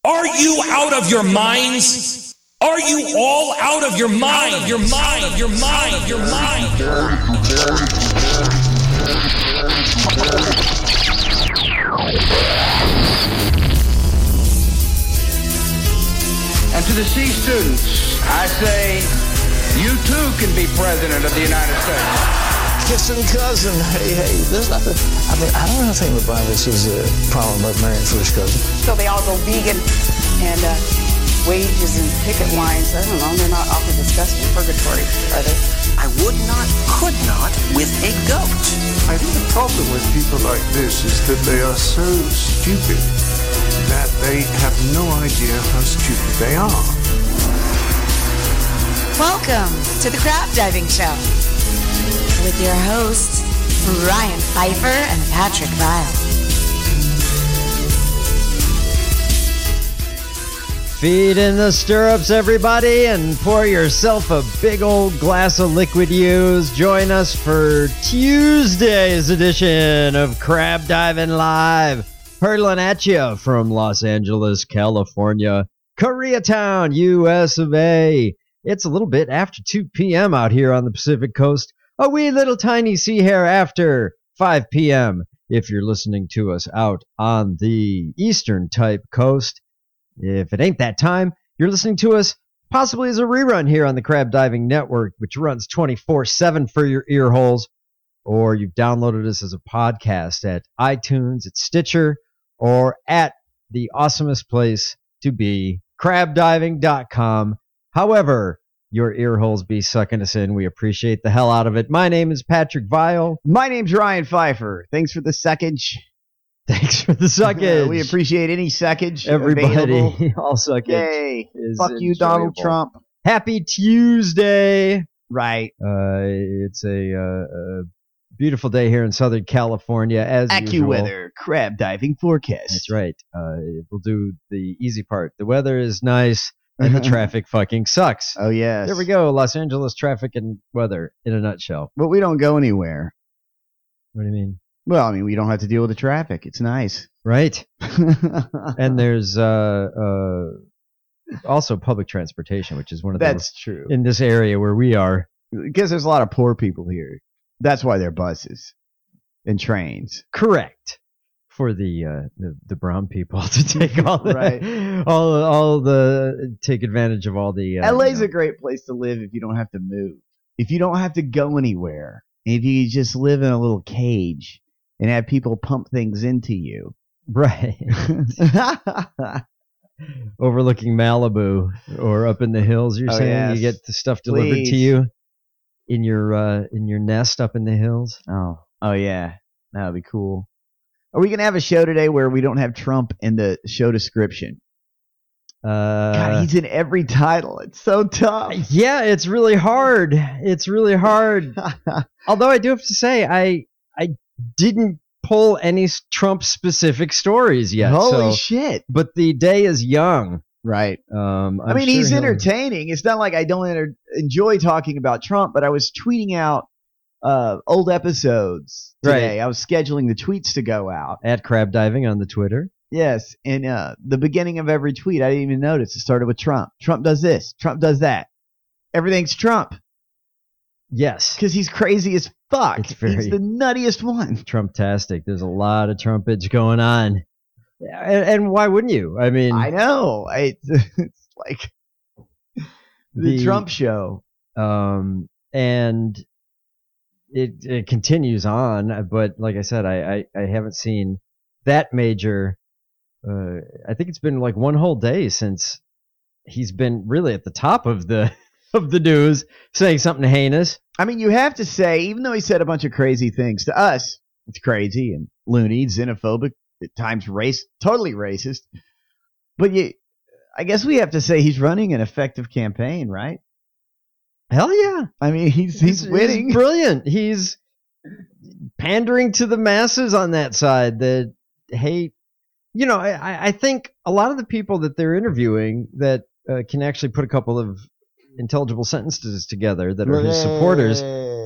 Are you out of your minds? Are you all out of your mind? Your mind, your mind, your mind. And to the C students, I say, you too can be president of the United States. Kissing cousin, hey, there's nothing. I don't think the Bible says a problem about marrying first cousin. So they all go vegan and wages and picket lines. I don't know. They're not awfully discussed in purgatory, are they? I would not, could not with a goat. I think the problem with people like this is that they are so stupid that they have no idea how stupid they are. Welcome to the Crab Diving Show with your hosts, Ryan Pfeiffer and Patrick Vile. Feet in the stirrups, everybody, and pour yourself a big old glass of liquid use. Join us for Tuesday's edition of Crab Diving Live, hurtling at you from Los Angeles, California, Koreatown, US of A. It's a little bit after 2 p.m. out here on the Pacific Coast. A wee little tiny sea hair after 5 p.m. if you're listening to us out on the eastern type coast. If it ain't that time, you're listening to us possibly as a rerun here on the Crab Diving Network, which runs 24/7 for your ear holes, or you've downloaded us as a podcast at iTunes, at Stitcher, or at the awesomest place to be, crabdiving.com. However, your ear holes be sucking us in. We appreciate the hell out of it. My name is Patrick Vile. My name's Ryan Pfeiffer. Thanks for the suckage. Thanks for the suckage. We appreciate any suckage. Everybody, available. all suckage. Yay. Fuck you, Donald Trump. Happy Tuesday. Right. It's a beautiful day here in Southern California, as usual. AccuWeather crab diving forecast. That's right. We'll do the easy part. The weather is nice. And the traffic fucking sucks. Oh, yes. There we go. Los Angeles traffic and weather in a nutshell. But we don't go anywhere. What do you mean? Well, I mean, we don't have to deal with the traffic. It's nice. Right. And there's also public transportation, which is one of the... That's true. In this area where we are. Because there's a lot of poor people here. That's why they're buses and trains. Correct. For the brown people to take all the right. all the take advantage of all the LA's a great place to live if you don't have to move, if you don't have to go anywhere, if you just live in a little cage and have people pump things into you, right? Overlooking Malibu or up in the hills, you're saying yes. You get the stuff delivered to you in your nest up in the hills. Oh yeah, that would be cool. Are we going to have a show today where we don't have Trump in the show description? God, he's in every title. It's so tough. Yeah, it's really hard. It's really hard. Although I do have to say, I didn't pull any Trump-specific stories yet. Holy shit. But the day is young. Right. I mean, he's entertaining. It's not like I don't enjoy talking about Trump, but I was tweeting out old episodes today. Right. I was scheduling the tweets to go out. At Crab Diving on the Twitter. Yes, and the beginning of every tweet, I didn't even notice. It started with Trump. Trump does this. Trump does that. Everything's Trump. Yes. Because he's crazy as fuck. He's the nuttiest one. Trumptastic. There's a lot of Trumpage going on. And why wouldn't you? I mean... I know. It's like the Trump show. And... It continues on, but like I said, I haven't seen that major. I think it's been like one whole day since he's been really at the top of the news, saying something heinous. I mean, you have to say, even though he said a bunch of crazy things to us, it's crazy and loony, xenophobic, at times totally racist. But I guess we have to say he's running an effective campaign, right? Hell yeah. I mean, he's winning. He's brilliant. He's pandering to the masses on that side that hate. You know, I think a lot of the people that they're interviewing that can actually put a couple of intelligible sentences together that are his supporters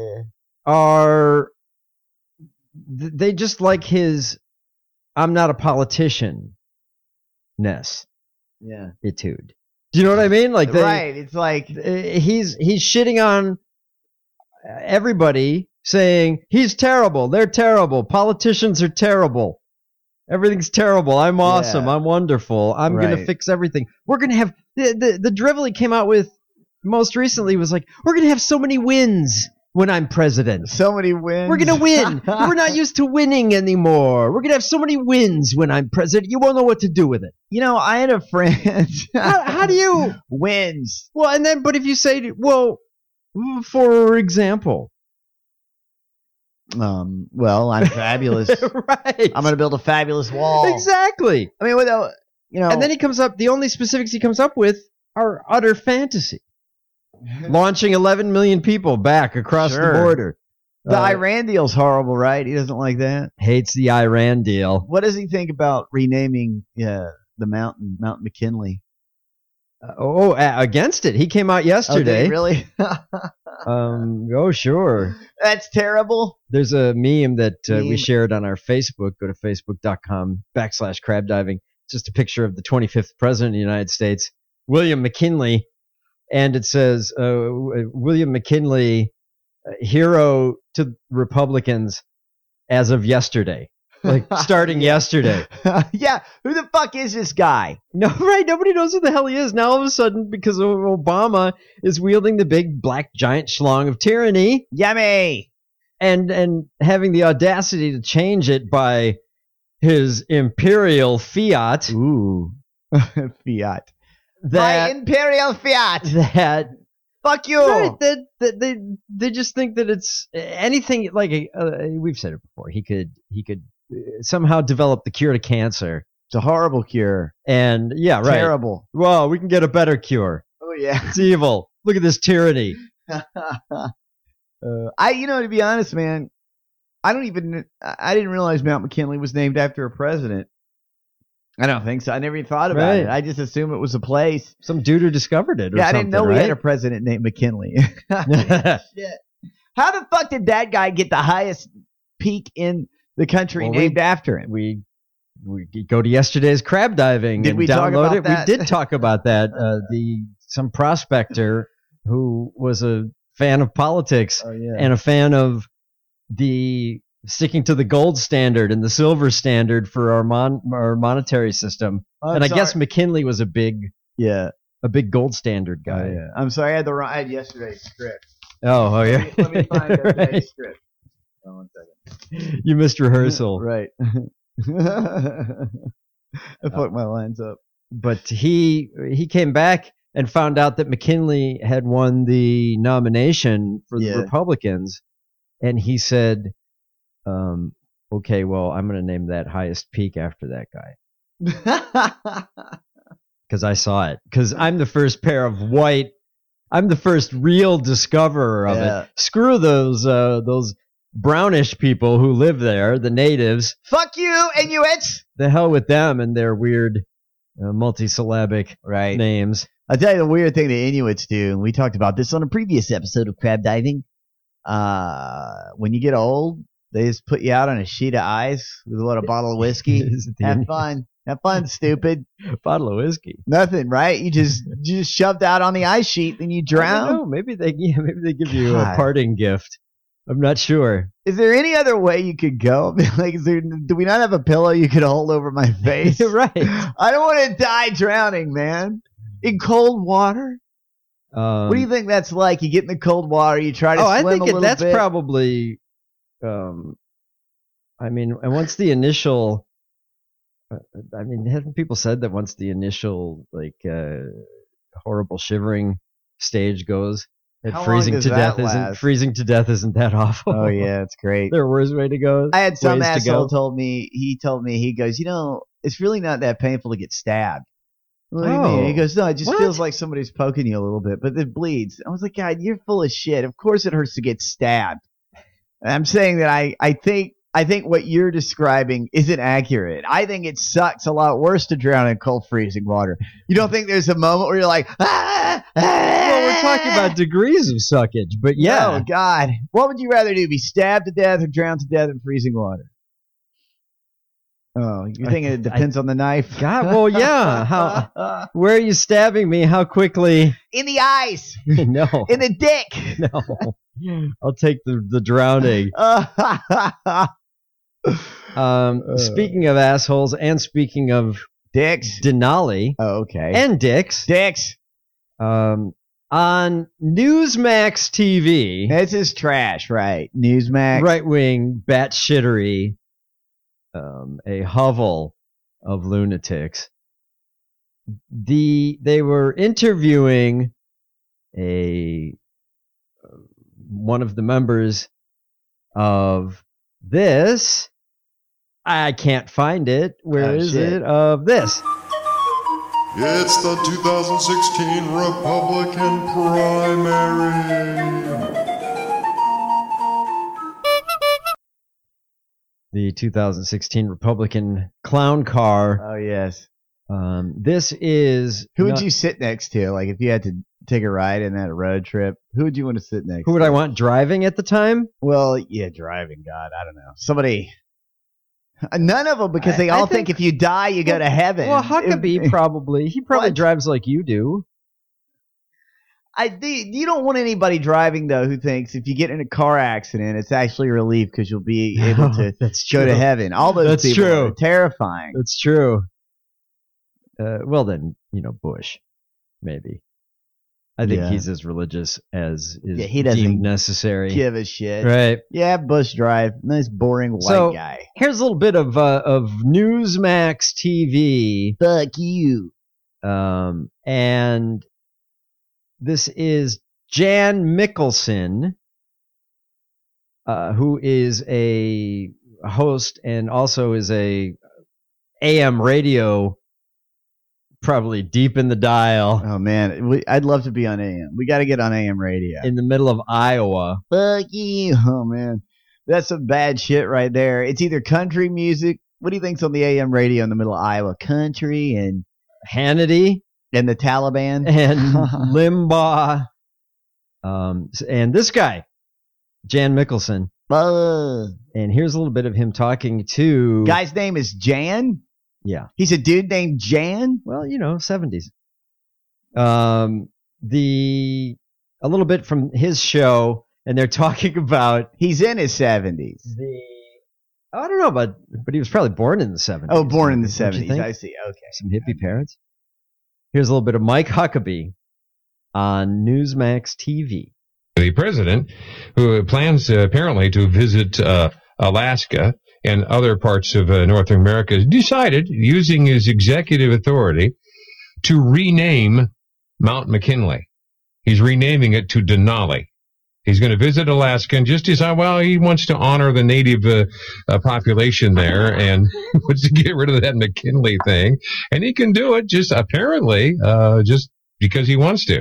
they just like his I'm not a politician-ness. Yeah. Etude. Do you know what I mean? Like right. It's like he's shitting on everybody, saying he's terrible. They're terrible. Politicians are terrible. Everything's terrible. I'm awesome. Yeah. I'm wonderful. I'm going to fix everything. We're going to have the drivel he came out with most recently was like, we're going to have so many wins when I'm president. So many wins. We're going to win. We're not used to winning anymore. We're going to have so many wins when I'm president. You won't know what to do with it. You know, I had a friend. How do you wins? Well, and then, but if you say, well, for example, well, I'm fabulous. Right. I'm going to build a fabulous wall. Exactly. I mean, without, you know. And then he comes up, the only specifics he comes up with are utter fantasy. Launching 11 million people back across the border. The Iran deal's horrible, right? He doesn't like that. Hates the Iran deal. What does he think about renaming the mountain, Mount McKinley? Against it. He came out yesterday. Okay, really? Oh, sure. That's terrible. There's a meme that we shared on our Facebook. Go to facebook.com/crab diving. It's just a picture of the 25th president of the United States, William McKinley. And it says, William McKinley, hero to Republicans as of yesterday. Like, starting yesterday. Yeah, who the fuck is this guy? No, right, nobody knows who the hell he is. Now, all of a sudden, because Obama is wielding the big black giant schlong of tyranny. Yummy! And having the audacity to change it by his imperial fiat. Ooh. Fiat. That, my imperial fiat. That. Fuck you. Right, they just think that it's anything like we've said it before. He could somehow develop the cure to cancer. It's a horrible cure. And yeah, right. Terrible. Well, we can get a better cure. Oh yeah. It's evil. Look at this tyranny. To be honest, man, I didn't realize Mount McKinley was named after a president. I don't think so. I never even thought about it. I just assumed it was a place. Some dude who discovered it. I didn't know we had a president named McKinley. Shit. How the fuck did that guy get the highest peak in the country named after him? We go to yesterday's crab diving. Did and we talk download about it. that? We did talk about that. Some prospector who was a fan of politics and a fan of the sticking to the gold standard and the silver standard for our monetary system. I guess McKinley was a big gold standard guy. I'm sorry, I had yesterday's script. Oh yeah. Let me find yesterday's script. Oh, 1 second. You missed rehearsal. Right. I fucked my lines up. But he came back and found out that McKinley had won the nomination for the Republicans, and he said, okay, well, I'm going to name that highest peak after that guy. Because I saw it. Because I'm the first I'm the first real discoverer of it. Screw those brownish people who live there, the natives. Fuck you, Inuits! The hell with them and their weird multisyllabic names. I'll tell you the weird thing the Inuits do, and we talked about this on a previous episode of Crab Diving. When you get old, they just put you out on a sheet of ice with a bottle of whiskey. Have fun. Have fun, stupid. Bottle of whiskey. Nothing, right? You just shoved out on the ice sheet, then you drown. I don't know. Maybe they give you a parting gift. I'm not sure. Is there any other way you could go? Like, do we not have a pillow you could hold over my face? Right. I don't want to die drowning, man. In cold water. What do you think that's like? You get in the cold water, you try to swim a little bit. That's probably. And once the initial. Haven't people said that once the initial horrible shivering stage goes, that freezing to death isn't that awful? Oh yeah, it's great. There are worse way to go. I had some asshole told me, he goes, it's really not that painful to get stabbed. What do you mean? He goes, no, it just feels like somebody's poking you a little bit, but it bleeds. I was like, God, you're full of shit. Of course it hurts to get stabbed. And I'm saying that I think what you're describing isn't accurate. I think it sucks a lot worse to drown in cold, freezing water. You don't think there's a moment where you're like, Well, we're talking about degrees of suckage, but yeah. Oh, God. What would you rather do, be stabbed to death or drown to death in freezing water? Oh, you're thinking it depends on the knife? God, well, yeah. Where are you stabbing me? How quickly? In the eyes. No. In the dick. No. I'll take the drowning. Speaking of assholes and speaking of dicks, Denali. Oh, okay. And dicks. Dicks. On Newsmax TV. This is trash, right? Newsmax. Right-wing batshittery. A hovel of lunatics. They were interviewing one of the members of this. I can't find it. Where is it? Of this. It's the 2016 Republican primary. The 2016 Republican clown car. Oh, yes. This is... Who would you sit next to? Like, if you had to take a ride in that road trip, who would you want to sit next to? Who would I want driving at the time? Well, yeah, driving. God, I don't know. Somebody... None of them, because they all think if you die, you go to heaven. Well, Huckabee probably. He probably drives like you do. You don't want anybody driving, though, who thinks if you get in a car accident, it's actually a relief because you'll be able to go to heaven. All those people are terrifying. That's true. Well, then, Bush, maybe. I think he's as religious as is he doesn't deemed necessary. Give a shit. Right. Yeah, Bush drive. Nice, boring white guy. Here's a little bit of Newsmax TV. Fuck you. And this is Jan Mickelson, who is a host and also is a AM radio, probably deep in the dial. Oh, man. I'd love to be on AM. We got to get on AM radio. In the middle of Iowa. Fuck you. Oh, man. That's some bad shit right there. It's either country music. What do you think's on the AM radio in the middle of Iowa? Country and Hannity. And the Taliban. And Limbaugh. And this guy, Jan Mickelson. And here's a little bit of him talking to... Guy's name is Jan? Yeah. He's a dude named Jan? Well, 70s. A little bit from his show, and they're talking about... He's in his 70s. I don't know, but he was probably born in the 70s. Oh, born in the 70s. I see. Okay. Some hippie parents. Here's a little bit of Mike Huckabee on Newsmax TV. The president, who plans apparently to visit Alaska and other parts of North America, decided, using his executive authority, to rename Mount McKinley. He's renaming it to Denali. He's going to visit Alaska and just decide, well, he wants to honor the native population there and wants to get rid of that McKinley thing. And he can do it just apparently just because he wants to.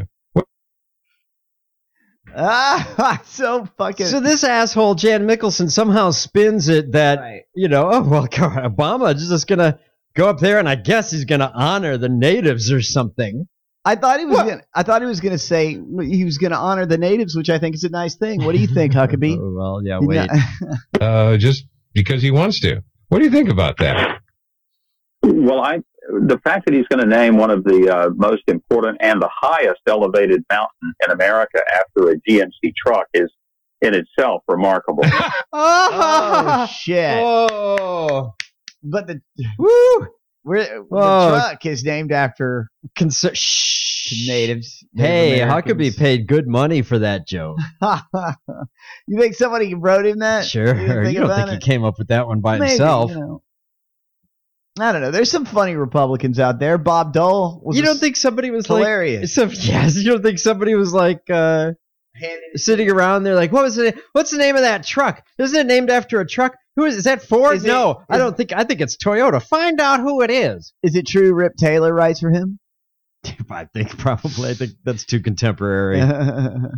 So fucking... So this asshole, Jan Mickelson, somehow spins it that, Obama is just going to go up there and I guess he's going to honor the natives or something. I thought he was going to say he was going to honor the natives, which I think is a nice thing. What do you think, Huckabee? Well, yeah, wait. Just because he wants to. What do you think about that? Well, the fact that he's going to name one of the most important and the highest elevated mountain in America after a GMC truck is in itself remarkable. Oh, shit. Oh. But the the truck is named after natives. Hey, Huckabee paid good money for that joke. You think somebody wrote him that? Sure. You don't think he came up with that one by himself? I don't know. There's some funny Republicans out there. Bob Dole was. You don't think somebody was hilarious? Yes. You don't think somebody was like sitting around there like, what's the name of that truck? Isn't it named after a truck? Is that Ford? No, I don't think. I think it's Toyota. Find out who it is. Is it true Rip Taylor writes for him? I think probably. I think that's too contemporary. Oh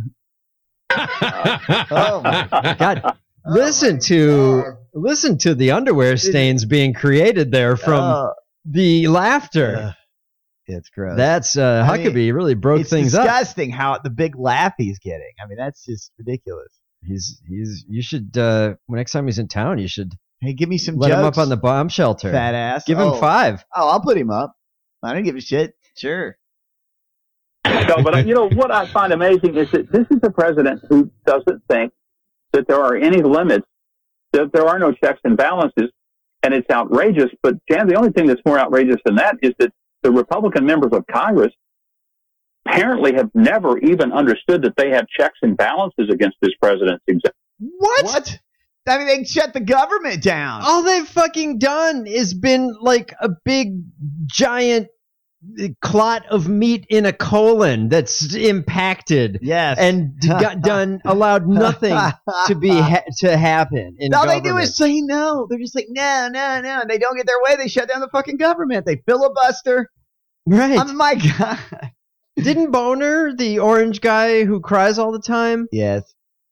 my God. Listen to the underwear stains being created there from the laughter. It's gross. That's Huckabee really broke things up. It's disgusting how the big laugh he's getting. I mean, that's just ridiculous. You should next time he's in town, you should Hey, give me some Let jokes. him up on the bomb shelter. Fat ass. Give him 5. Oh, I'll put him up. I don't give a shit. Sure. No, but what I find amazing is that this is a president who doesn't think that there are any limits, that there are no checks and balances, and it's outrageous. But, Jan, the only thing that's more outrageous than that is that the Republican members of Congress apparently have never even understood that they have checks and balances against this president's executive. What? I mean, they shut the government down. All they've fucking done is been like a big, giant clot of meat in a colon that's impacted. Yes. And allowed nothing to happen. All they do is say no. They're just like, no. And they don't get their way. They shut down the fucking government. They filibuster. Right. Oh, my God. Didn't Boner, the orange guy who cries all the time? Yes.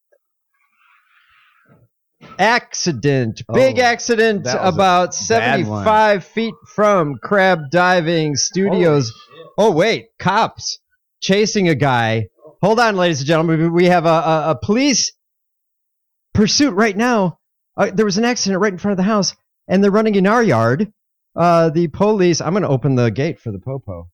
Accident. Big accident about 75 feet from Crab Diving Studios. Oh, wait. Cops chasing a guy. Hold on, ladies and gentlemen. We have a police pursuit right now. There was an accident right in front of the house, and they're running in our yard. The police... I'm going to open the gate for the popo.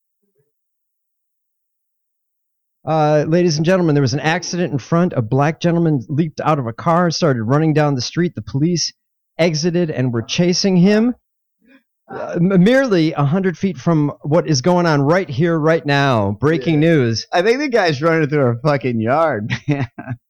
Ladies and gentlemen, there was an accident in front. A black gentleman leaped out of a car, started running down the street. The police exited and were chasing him. Merely 100 feet from what is going on right here, right now. Breaking news. I think the guy's running through our fucking yard, man.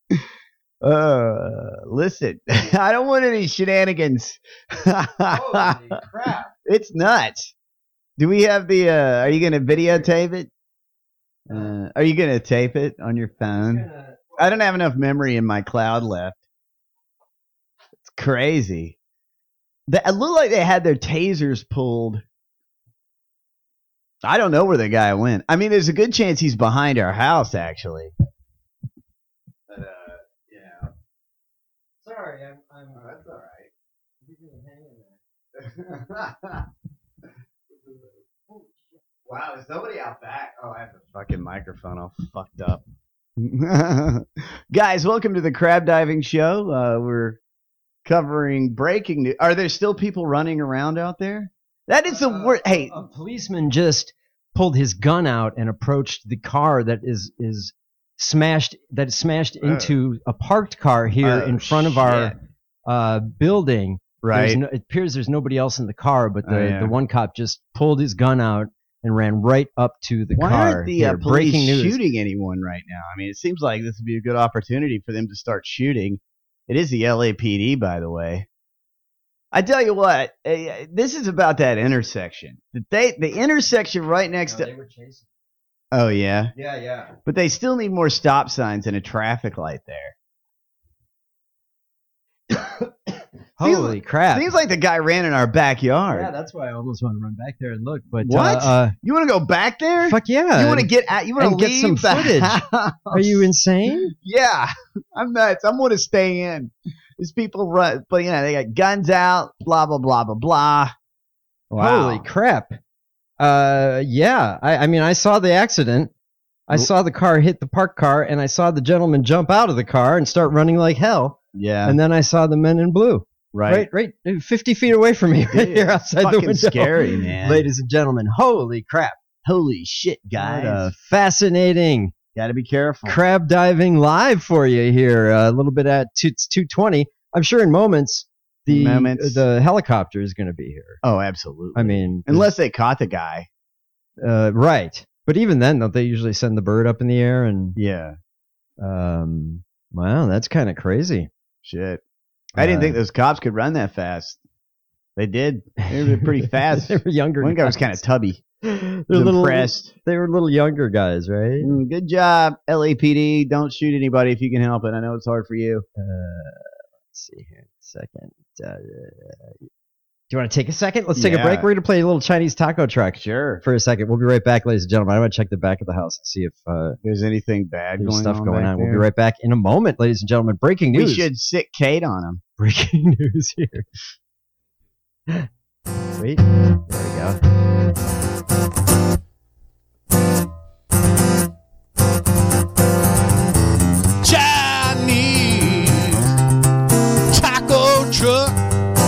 Listen, I don't want any shenanigans. Holy crap. It's nuts. Do we have the, are you going to videotape it? Are you going to tape it on your phone? I don't have enough memory in my cloud left. It's crazy. It looked like they had their tasers pulled. I don't know where the guy went. I mean, there's a good chance he's behind our house, actually. But, yeah. Sorry, I'm oh, that's all right. Wow, there's nobody out back. Oh, I have the fucking microphone all fucked up. Guys, welcome to the Crab Diving Show. We're covering breaking news. Are there still people running around out there? That is the worst. Hey, a policeman just pulled his gun out and approached the car that is smashed into a parked car here in front of our building. Right. It appears there's nobody else in the car, but the one cop just pulled his gun out and ran right up to the car. Why aren't the police breaking news. shooting anyone right now? I mean, it seems like this would be a good opportunity for them to start shooting. It is the LAPD, by the way. I tell you what, this is about that intersection. The intersection right next to... They were chasing. Oh, yeah? Yeah. But they still need more stop signs and a traffic light there. Holy crap. Seems like the guy ran in our backyard. Yeah, that's why I almost want to run back there and look. But what? You want to go back there? Fuck yeah. You want to get out? You want to get some footage? Are you insane? Yeah, I'm nuts. I want to stay in. These people run, but they got guns out. Blah blah blah blah blah. Wow. Holy crap. Yeah. I mean, I saw the accident. I saw the car hit the parked car, and I saw the gentleman jump out of the car and start running like hell. Yeah. And then I saw the men in blue. Right 50 feet away from me, right here outside the window. Scary, man. Ladies and gentlemen, holy crap. Holy shit, guys. What a fascinating. Got to be careful. Crab diving live for you here. A little bit at 2:20. I'm sure in moments the helicopter is going to be here. Oh, absolutely. I mean, unless they caught the guy. Right. But even then, don't they usually send the bird up in the air? And yeah. Wow, that's kind of crazy. Shit. I didn't think those cops could run that fast. They did. They were pretty fast. They were younger. One guy was kind of tubby. They were impressed. They were little younger guys, right? Good job, LAPD. Don't shoot anybody if you can help it. I know it's hard for you. Let's see here. Second. Do you want to take a second? Let's take a break. We're going to play a little Chinese taco track. Sure. For a second. We'll be right back, ladies and gentlemen. I want to check the back of the house and see if there's anything bad there's going stuff on. going on. There. We'll be right back in a moment, ladies and gentlemen. Breaking news. We should sit Kate on him. Breaking news here. Wait. There we go. Chinese taco truck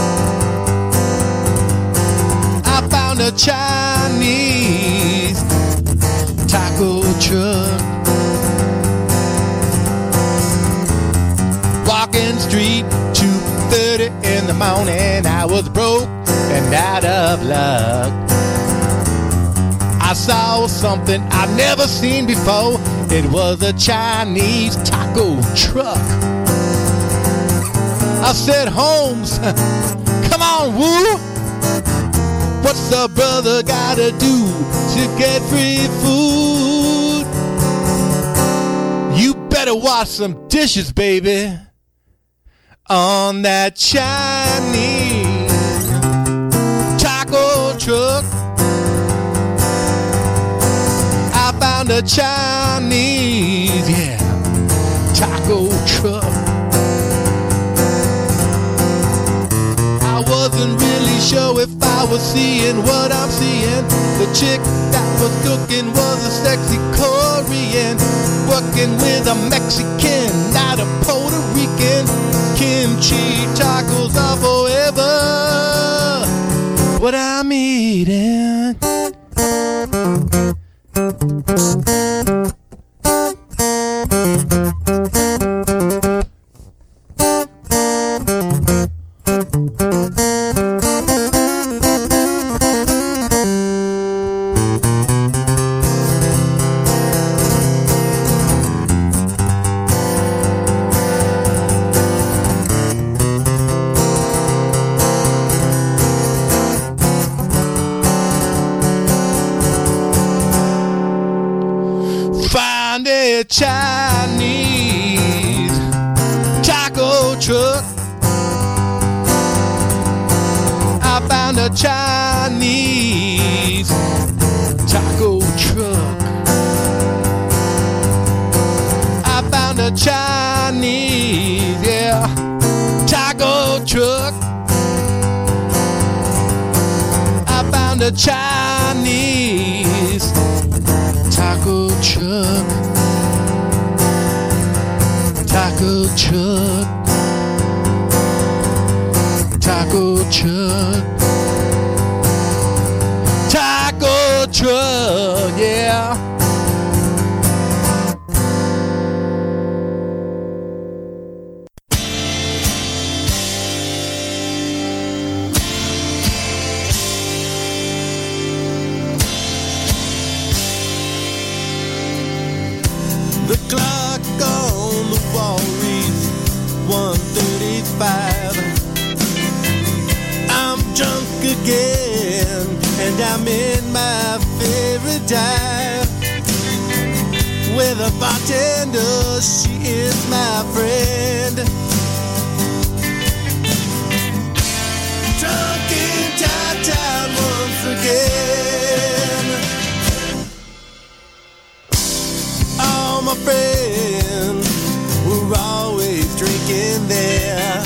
out of luck. I saw something I'd never seen before. It was a Chinese taco truck. I said, Holmes, come on, woo. What's the brother gotta do to get free food? You better wash some dishes, baby, on that Chinese taco truck. I found a Chinese, taco truck. I wasn't really sure if I was seeing what I'm seeing. The chick that was cooking was a sexy Korean, working with a Mexican, not a Puerto Rican. Kimchi tacos are forever what I'm eating. Find a Chinese taco truck. I found a Chinese taco truck. I found a Chinese, taco truck. I found a Chinese taco truck. Taco truck. Taco truck. Taco truck, yeah. The clock on the wall reads 1:35. I'm drunk again, and I'm in my favorite dive. With a bartender, she is my friend. Drunk in Chi-Town once again. All my friends were always drinking there.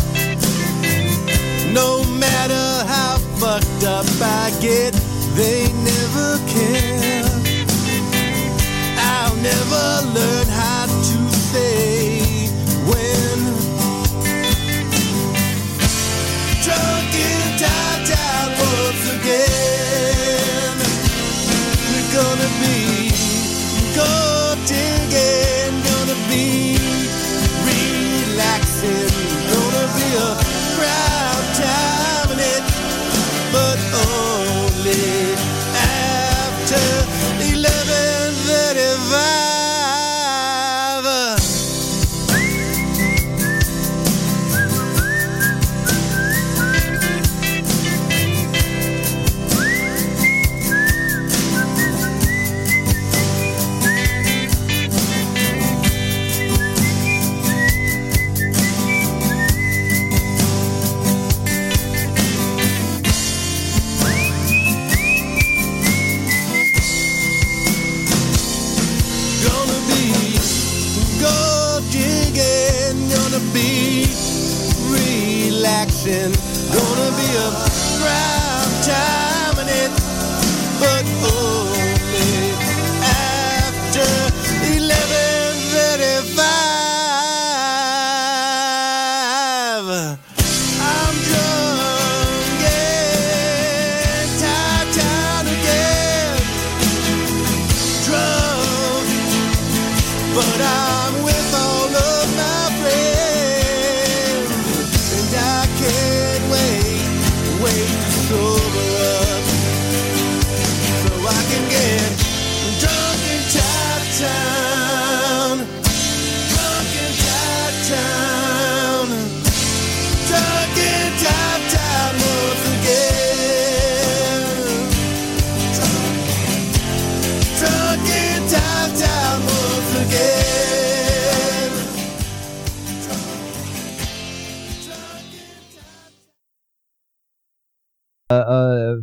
No matter how fucked up I get, they never care. I'll never learn how to say when. Drunk in Chi-Town once again. We're gonna be gold digging, gonna be relaxing, gonna be a proud time in it, but only after 11:35. Gonna be a proud time in it, but only after 11:35. I'm drunk in Chi-Town again. Drunk, but I'm with all of my friends, and I can't wait to sober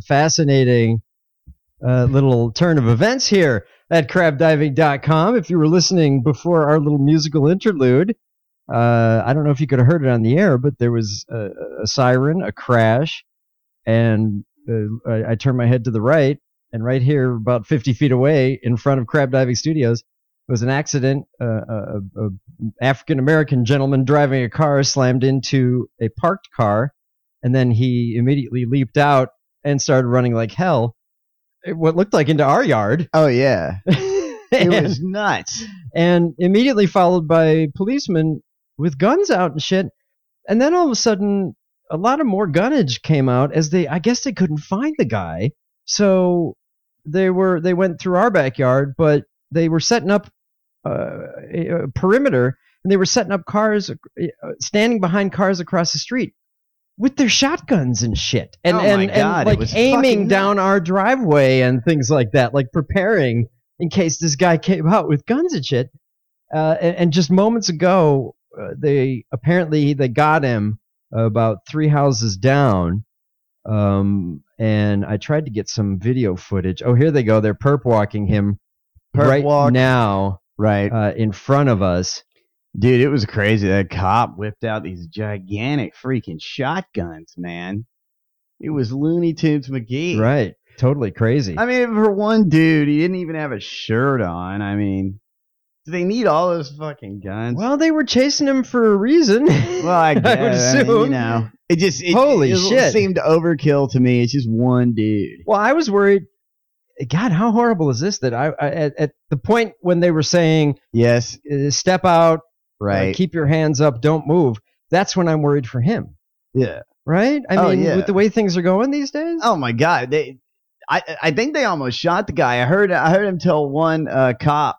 fascinating little turn of events here at crabdiving.com. If you were listening before our little musical interlude, I don't know if you could have heard it on the air, but there was a siren, a crash, and I turned my head to the right, and right here, about 50 feet away, in front of Crab Diving Studios, was an accident. A African-American gentleman driving a car slammed into a parked car, and then he immediately leaped out and started running like hell. What looked like into our yard. Oh, yeah. It was nuts. And immediately followed by policemen with guns out and shit. And then all of a sudden, a lot of more gunnage came out as I guess they couldn't find the guy. So they went through our backyard, but they were setting up a perimeter, and they were setting up cars, standing behind cars across the street with their shotguns and shit. And, and like aiming down our driveway and things like that, like preparing in case this guy came out with guns and shit. And just moments ago, they got him about 3 houses down. And I tried to get some video footage. Oh, here they go. They're perp walking him now, in front of us. Dude, it was crazy. That cop whipped out these gigantic freaking shotguns, man. It was Looney Tunes McGee. Right. Totally crazy. I mean, for one dude, he didn't even have a shirt on. I mean, do they need all those fucking guns? Well, they were chasing him for a reason. Well, I guess. I would assume. It shit. seemed overkill to me. It's just one dude. Well, I was worried. God, how horrible is this? That I at the point when they were saying, yes, step out, right, keep your hands up, don't move. That's when I'm worried for him. Yeah. Right. I mean, with the way things are going these days. Oh my God. I think they almost shot the guy. I heard him tell one cop,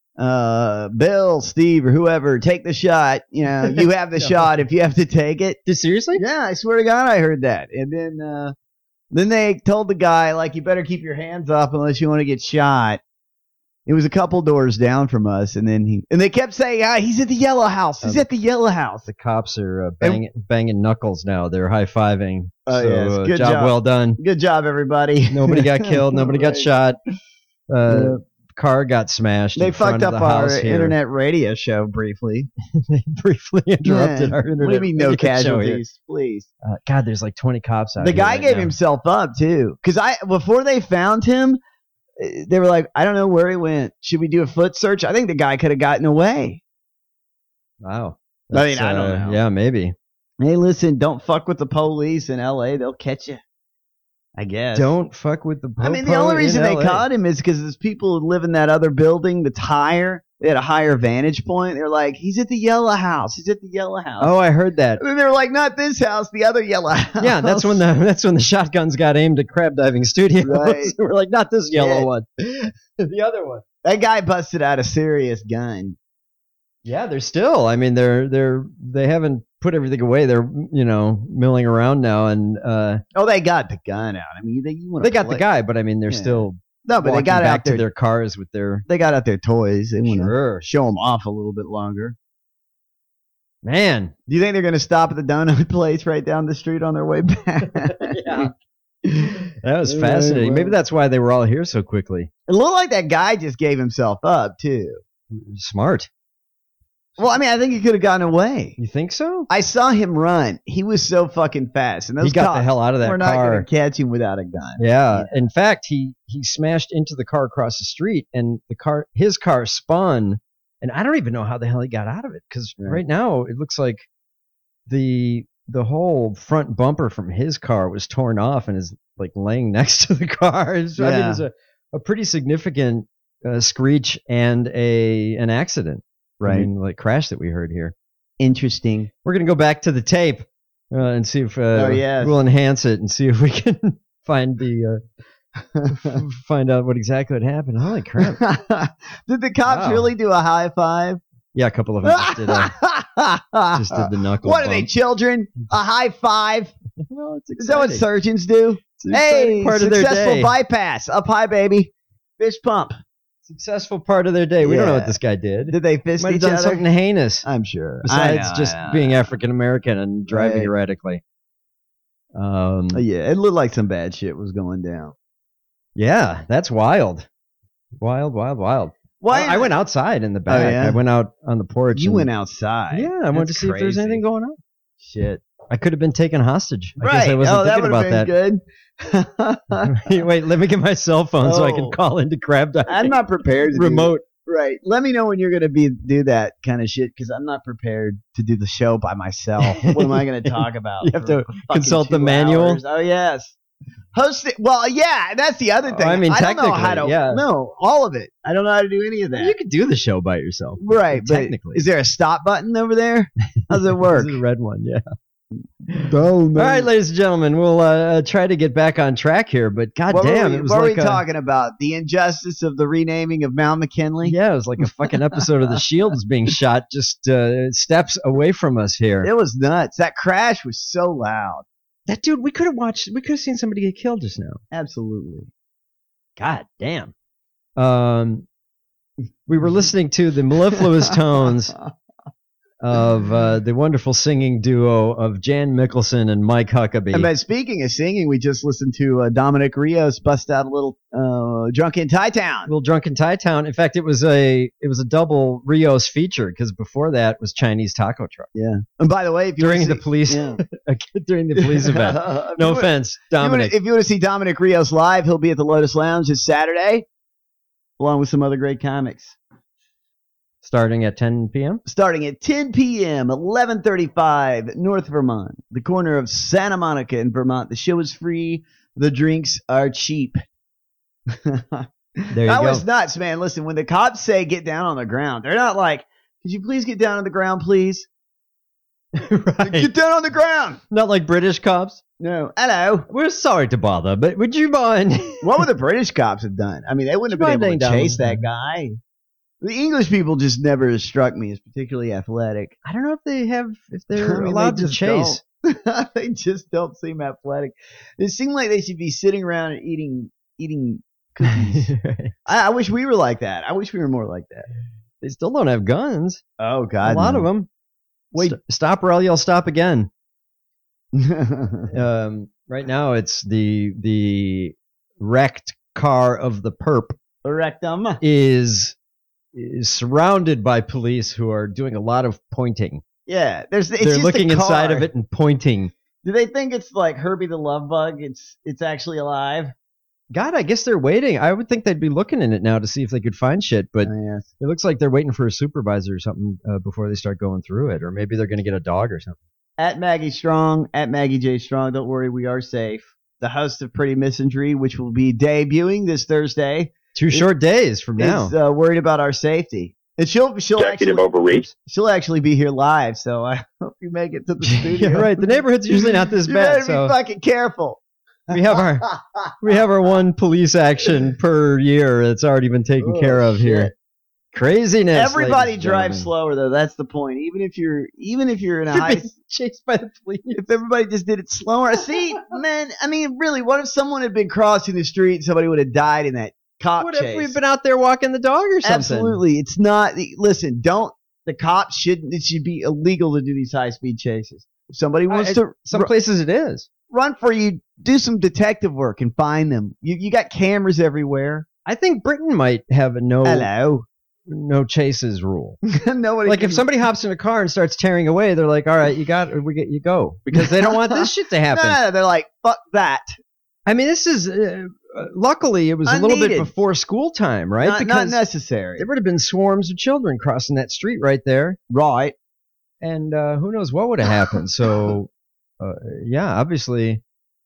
Bill, Steve, or whoever, take the shot. You know, you have the shot if you have to take it. Seriously? Yeah, I swear to God, I heard that. And then they told the guy, like, you better keep your hands up unless you want to get shot. It was a couple doors down from us, and they kept saying, he's at the yellow house. He's at the yellow house. The cops are banging knuckles now. They're high-fiving. Oh, so, yes. Good job well done. Good job, everybody. Nobody got killed. Nobody got shot. Car got smashed. They in front fucked of up the our house here. internet radio show briefly. They briefly interrupted our internet. What do you mean, no radio show here. casualties? Please. God, there's like 20 cops out The here. guy right gave now. himself up, too. Because before they found him, they were like, I don't know where he went. Should we do a foot search? I think the guy could have gotten away. Wow. I mean, I don't know. Yeah, maybe. Hey, listen, don't fuck with the police in L.A. They'll catch you. I guess. Don't fuck with the I mean, the only reason they caught him is because there's people who live in that other building that's higher. They had a higher vantage point. They're like, he's at the yellow house. He's at the yellow house. Oh, I heard that. And then they were like, not this house, the other yellow house. Yeah, that's when the shotguns got aimed at Crab Diving Studios. Right. We're like, not this yellow one, the other one. That guy busted out a serious gun. Yeah, they're still. I mean, they haven't put everything away. They're milling around now, and they got the gun out. I mean, they got the guy, but I mean, they're still. No, but they got back out to their cars with their. They got out their toys. They want Sure. to show them off a little bit longer. Man, do you think they're going to stop at the donut place right down the street on their way back? Yeah. That was fascinating. Maybe that's why they were all here so quickly. It looked like that guy just gave himself up too. Smart. Well, I mean, I think he could have gotten away. You think so? I saw him run. He was so fucking fast, and those He got cops the hell out of that were not car. going to catch him without a gun. Yeah. In fact, he smashed into the car across the street, and his car spun, and I don't even know how the hell he got out of it, because right now it looks like the whole front bumper from his car was torn off and is like laying next to the car. I mean, it was a pretty significant screech and an accident. Right. I mean, like crash that we heard here. Interesting. We're going to go back to the tape and see if yes. we'll enhance it and see if we can find find out what exactly happened. Holy crap. Did the cops really do a high five? Yeah, a couple of them just did the knuckle What bump. are they, children? A high five? Well, it's Is that what exciting. surgeons do? It's an exciting part of their successful day. bypass. Up high, baby. Fist pump. Successful part of their day. We don't know Yeah. what this guy did. Did they fist Might have each done other? something heinous. I'm sure. Besides I know, just I know. being African American and driving Right. erratically. Yeah, it looked like some bad shit was going down. Yeah, that's wild. Wild. Why? I went outside in the back. Oh, yeah? I went out on the porch. You went outside. Yeah, I wanted to That's see if there's crazy. anything going on. Shit. I could have been taken hostage. I Right. guess I wasn't that thinking would about have that. been good. Wait, let me get my cell phone so I can Oh. call into Crab Diving. I'm not prepared to Remote. Right. Let me know when you're going to do that kind of shit because I'm not prepared to do the show by myself. What am I going to talk about? You have for to fucking consult the 2 manual? hours? Oh, yes. Host it. Well, yeah, that's the other thing. I mean, don't know how to. technically, yeah. No, all of it. I don't know how to do any of that. You could do the show by yourself. Right. But Technically. is there a stop button over there? How does it work? This is a red one, yeah. Oh, All right, ladies and gentlemen, we'll try to get back on track here, but goddamn, it was what like were we talking about? The injustice of the renaming of Mount McKinley? Yeah, it was like a fucking episode of The Shield is being shot just steps away from us here. It was nuts. That crash was so loud. That dude, we could have seen somebody get killed just now. Absolutely. God damn. We were listening to the mellifluous tones of the wonderful singing duo of Jan Mickelson and Mike Huckabee. And by speaking of singing, we just listened to Dominic Rios bust out a little Drunken Thai Town. Little Drunken Thai Town. In fact, it was a double Rios feature because before that was Chinese Taco Truck. Yeah. And by the way, if you During wanna the see- police yeah. during the police event. No offense, Dominic. If you want to see Dominic Rios live, he'll be at the Lotus Lounge this Saturday, along with some other great comics. Starting at 10 p.m.? Starting at 10 p.m., 1135 North Vermont, the corner of Santa Monica in Vermont. The show is free. The drinks are cheap. There you That go. was nuts, man. Listen, when the cops say get down on the ground, they're not like, could you please get down on the ground, please? Right. Get down on the ground. Not like British cops. No. Hello. We're sorry to bother, but would you mind? What would the British cops have done? I mean, they wouldn't have been able to chase that guy. The English people just never struck me as particularly athletic. I don't know if they're I mean, allowed they to just chase. don't. They just don't seem athletic. They seem like they should be sitting around and eating cookies. I wish we were like that. I wish we were more like that. They still don't have guns. Oh God, a lot no. of them. Wait. Stop or you'll stop again. Right now, it's the wrecked car of the perp Rectum. is surrounded by police who are doing a lot of pointing. Yeah, it's They're just looking a car. inside of it and pointing. Do they think it's like Herbie the Love Bug? It's actually alive. God, I guess they're waiting. I would think they'd be looking in it now to see if they could find shit, but yes. it looks like they're waiting for a supervisor or something before they start going through it, or maybe they're going to get a dog or something. At Maggie Strong, at Maggie J Strong. Don't worry, we are safe. The host of Pretty Misandry, which will be debuting this Thursday. 2 short days from now. Is worried about our safety. And she'll Executive overreach. She'll actually be here live, so I hope you make it to the studio. Yeah, right. The neighborhood's usually not this you bad, better so be fucking careful. we have our one police action per year that's already been taken care of here. Craziness. Everybody ladies and drives gentlemen. slower though. That's the point. Even if you're in a You're high, being chased by the police. if everybody just did it slower. See, man. I mean, really, what if someone had been crossing the street and somebody would have died in that cop What chase? if we've been out there walking the dog or something? Absolutely, it's not. Listen, don't. The cops shouldn't. It should be illegal to do these high speed chases. If somebody wants to, Some places it is. run for you. Do some detective work and find them. You got cameras everywhere. I think Britain might have a no chases rule. Nobody. Like if somebody hops in a car and starts tearing away, they're like, "All right, you go," because they don't want this shit to happen. No, they're like, fuck that. I mean, this is luckily it was a little bit Unneeded. before school time, right? Not necessary. there would have been swarms of children crossing that street right there, Right. and who knows what would have happened. So, yeah, obviously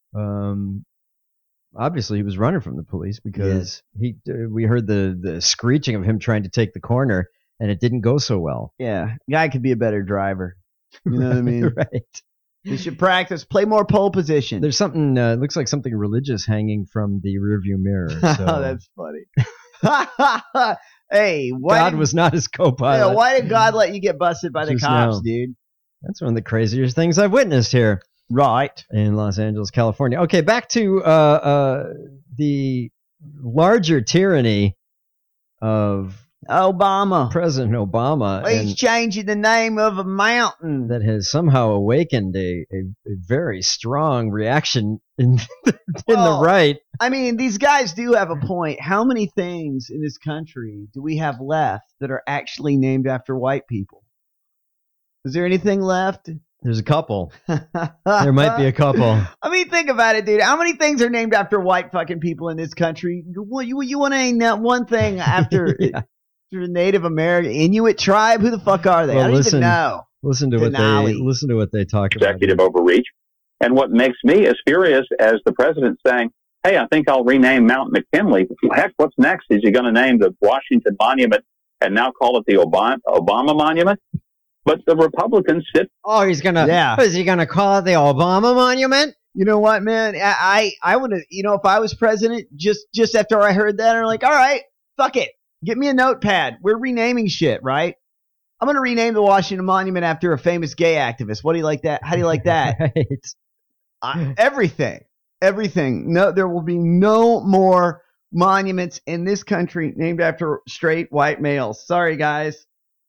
he was running from the police because we heard the screeching of him trying to take the corner, and it didn't go so well. Yeah, guy could be a better driver. You know what I mean? Right. You should practice. Play more pole position. There's something looks like something religious hanging from the rearview mirror. So. Oh, that's funny. Hey, God was not his co-pilot. Yeah, why did God let you get busted by the Just cops, now. dude? That's one of the craziest things I've witnessed here. Right. In Los Angeles, California. Okay, back to the larger tyranny of Obama. President Obama. He's changing the name of a mountain. That has somehow awakened a very strong reaction in the right. I mean, these guys do have a point. How many things in this country do we have left that are actually named after white people? Is there anything left? There's a couple. There might be a couple. I mean, think about it, dude. How many things are named after white fucking people in this country? You want to name that one thing after the Native American Inuit tribe? Who the fuck are they? Well, I don't even know. Listen to what they talk about. Executive overreach. And what makes me as furious as the president saying, hey, I think I'll rename Mount McKinley. Heck, what's next? Is he going to name the Washington Monument and now call it the Obama Monument? But the Republicans sit. Oh, he's gonna. Yeah. Is he gonna call it the Obama Monument? You know what, man? I would have. You know, if I was president, just after I heard that, I'm like, all right, fuck it, get me a notepad. We're renaming shit, right? I'm gonna rename the Washington Monument after a famous gay activist. What do you like that? How do you like that? Right. Everything. No, there will be no more monuments in this country named after straight white males. Sorry, guys.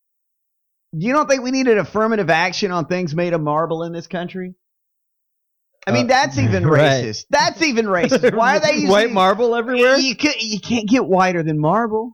You don't think we needed affirmative action on things made of marble in this country? I mean, that's even racist. Right. That's even racist. Why are they using white marble everywhere? You can't get whiter than marble.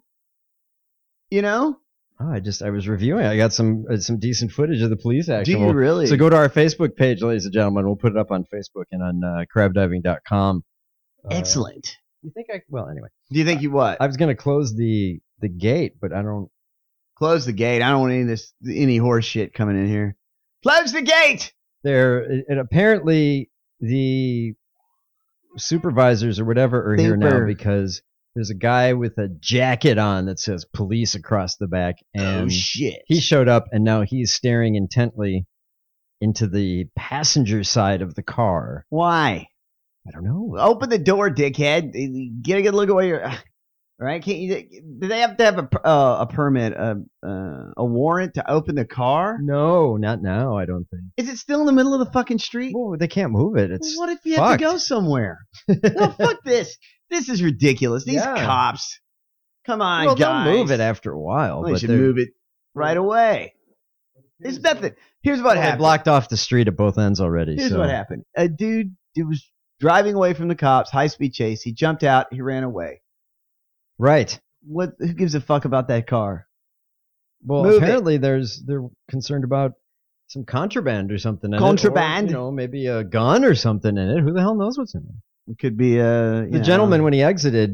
You know? Oh, I was reviewing. I got some decent footage of the police action. Do you really? So go to our Facebook page, ladies and gentlemen. We'll put it up on Facebook and on crabdiving.com. Excellent. You think well, anyway. Do you think you what? I was going to close the gate, but I don't. Close the gate. I don't want any horse shit coming in here. Close the gate! And apparently the supervisors or whatever are here now because there's a guy with a jacket on that says police across the back. And shit. He showed up and now he's staring intently into the passenger side of the car. Why? I don't know. Open the door, dickhead. Get a good look at where you're... Right? Can't you? Do they have to have a permit, a warrant to open the car? No, not now. I don't think. Is it still in the middle of the fucking street? Well, they can't move it. It's what if you have to go somewhere? No, fuck this. This is ridiculous. These cops. Come on, guys. They'll move it after a while. They should move it right away. There's nothing. Here's what happened. They blocked off the street at both ends already. Here's what happened. A dude was driving away from the cops, high-speed chase. He jumped out. He ran away. Right. Who gives a fuck about that car? Well, apparently they're concerned about some contraband or something in contraband? it. Or, maybe a gun or something in it. Who the hell knows what's in it? It could be the gentleman when he exited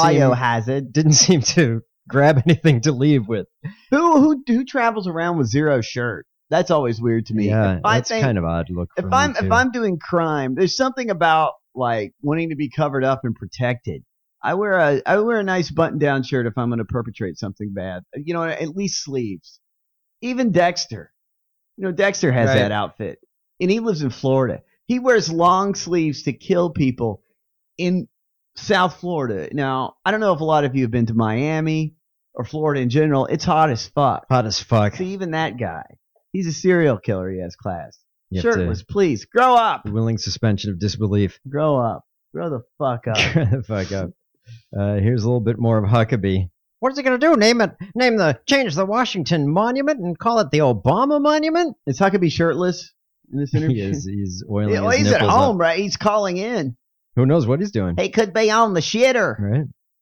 didn't seem to grab anything to leave with. Who travels around with zero shirt? That's always weird to me. Yeah, that's kind of odd look. If I'm doing crime, there's something about like wanting to be covered up and protected. I wear a nice button-down shirt if I'm going to perpetrate something bad. You know, at least sleeves. Even Dexter. You know, Dexter has that outfit. And he lives in Florida. He wears long sleeves to kill people in South Florida. Now, I don't know if a lot of you have been to Miami or Florida in general. It's hot as fuck. Hot as fuck. See, even that guy. He's a serial killer. He has class. Shirtless, please. Grow up. Willing suspension of disbelief. Grow up. Grow the fuck up. Grow the fuck up. Here's a little bit more of Huckabee. What is he going to do? Change the Washington Monument and call it the Obama Monument? Is Huckabee shirtless in this interview? He's oiling his he's nipples at home, up. Right? He's calling in. Who knows what he's doing? He could be on the shitter. Right.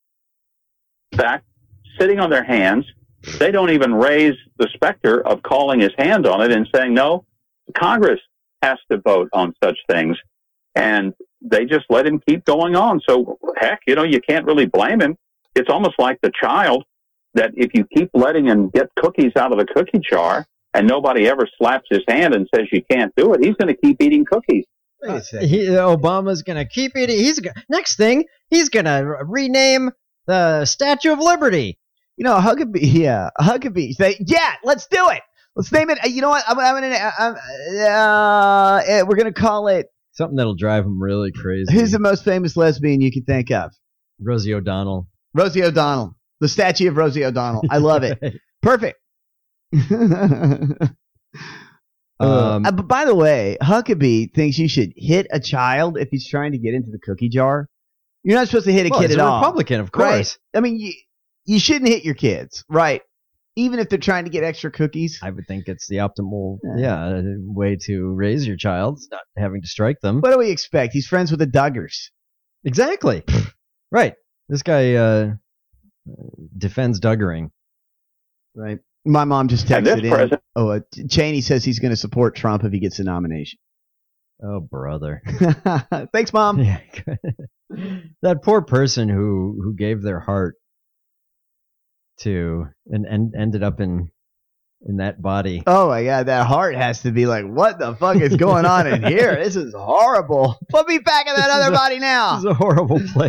In fact, sitting on their hands, they don't even raise the specter of calling his hand on it and saying, no, Congress has to vote on such things. And they just let him keep going on. So, heck, you can't really blame him. It's almost like the child that if you keep letting him get cookies out of the cookie jar and nobody ever slaps his hand and says you can't do it, he's going to keep eating cookies. Obama's going to keep eating. Next thing, he's going to rename the Statue of Liberty. You know, Huckabee. Say, let's do it. Let's name it. You know what? We're going to call it. Something that'll drive him really crazy. Who's the most famous lesbian you can think of? Rosie O'Donnell. Rosie O'Donnell. The statue of Rosie O'Donnell. I love it. Perfect. But by the way, Huckabee thinks you should hit a child if he's trying to get into the cookie jar. You're not supposed to hit a kid at all. He's a Republican, of course. Right? I mean, you shouldn't hit your kids, right? Even if they're trying to get extra cookies. I would think it's the optimal way to raise your child, not having to strike them. What do we expect? He's friends with the Duggars. Exactly. Right. This guy defends Duggering. Right. My mom just texted in. Cheney says he's going to support Trump if he gets the nomination. Oh, brother. Thanks, Mom. Yeah. That poor person who gave their heart to and ended up in that body. Oh my God, that heart has to be like, what the fuck is going on in here? This is horrible. Put me back in that other body now. This is a horrible place.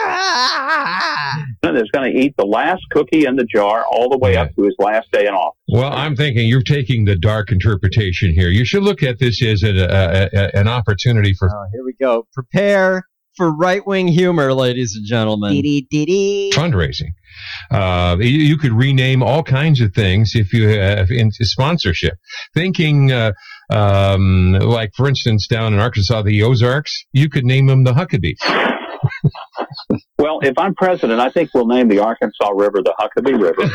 Is going to eat the last cookie in the jar all the way up to his last day in office. Well, I'm thinking you're taking the dark interpretation here. You should look at this as an opportunity for... Oh, here we go. Prepare for right-wing humor, ladies and gentlemen. Fundraising. You could rename all kinds of things if you have into sponsorship. Thinking, like, for instance, down in Arkansas, the Ozarks, you could name them the Huckabees. Well, if I'm president, I think we'll name the Arkansas River the Huckabee River.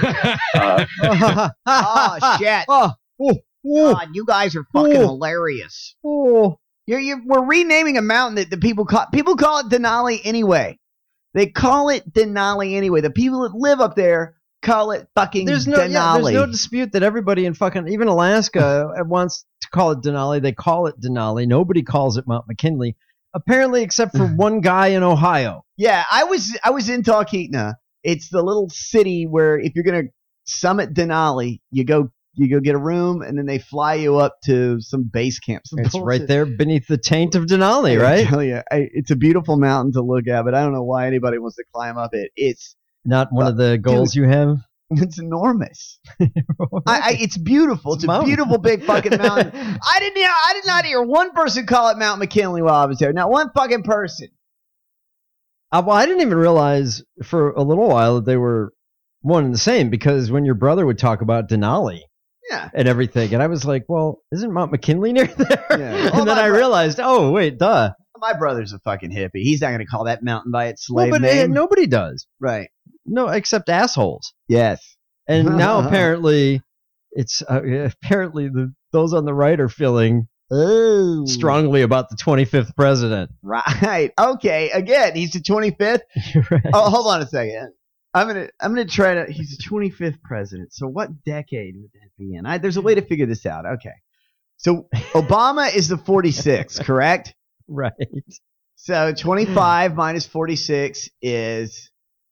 Oh, shit. God, you guys are fucking hilarious. We're renaming a mountain that the people call it Denali anyway. They call it Denali anyway. The people that live up there call it fucking Denali. Yeah, there's no dispute that everybody in fucking, even Alaska wants to call it Denali. They call it Denali. Nobody calls it Mount McKinley. Apparently, except for one guy in Ohio. Yeah, I was in Talkeetna. It's the little city where if you're gonna summit Denali, you go get a room, and then they fly you up to some base camp. It's right there beneath the taint of Denali, right? I tell you, it's a beautiful mountain to look at, but I don't know why anybody wants to climb up it. It's not one of the goals you have. It's enormous. It's beautiful. It's a beautiful big fucking mountain. I did not hear one person call it Mount McKinley while I was there. Not one fucking person. Well, I didn't even realize for a little while that they were one and the same, because when your brother would talk about Denali and everything, and I was like, well, isn't Mount McKinley near there? Yeah. And then I realized, oh, wait, duh. My brother's a fucking hippie. He's not going to call that mountain by its slave name. But nobody does. Right. No, except assholes. Yes. And now apparently it's those on the right are feeling strongly about the 25th president. Right. Okay. Again, he's the 25th. Right. Oh, hold on a second. I'm gonna try to. He's the 25th president. So what decade would that be in? There's a way to figure this out. Okay. So Obama is the 46th, correct? Right. So 25 minus 46 is.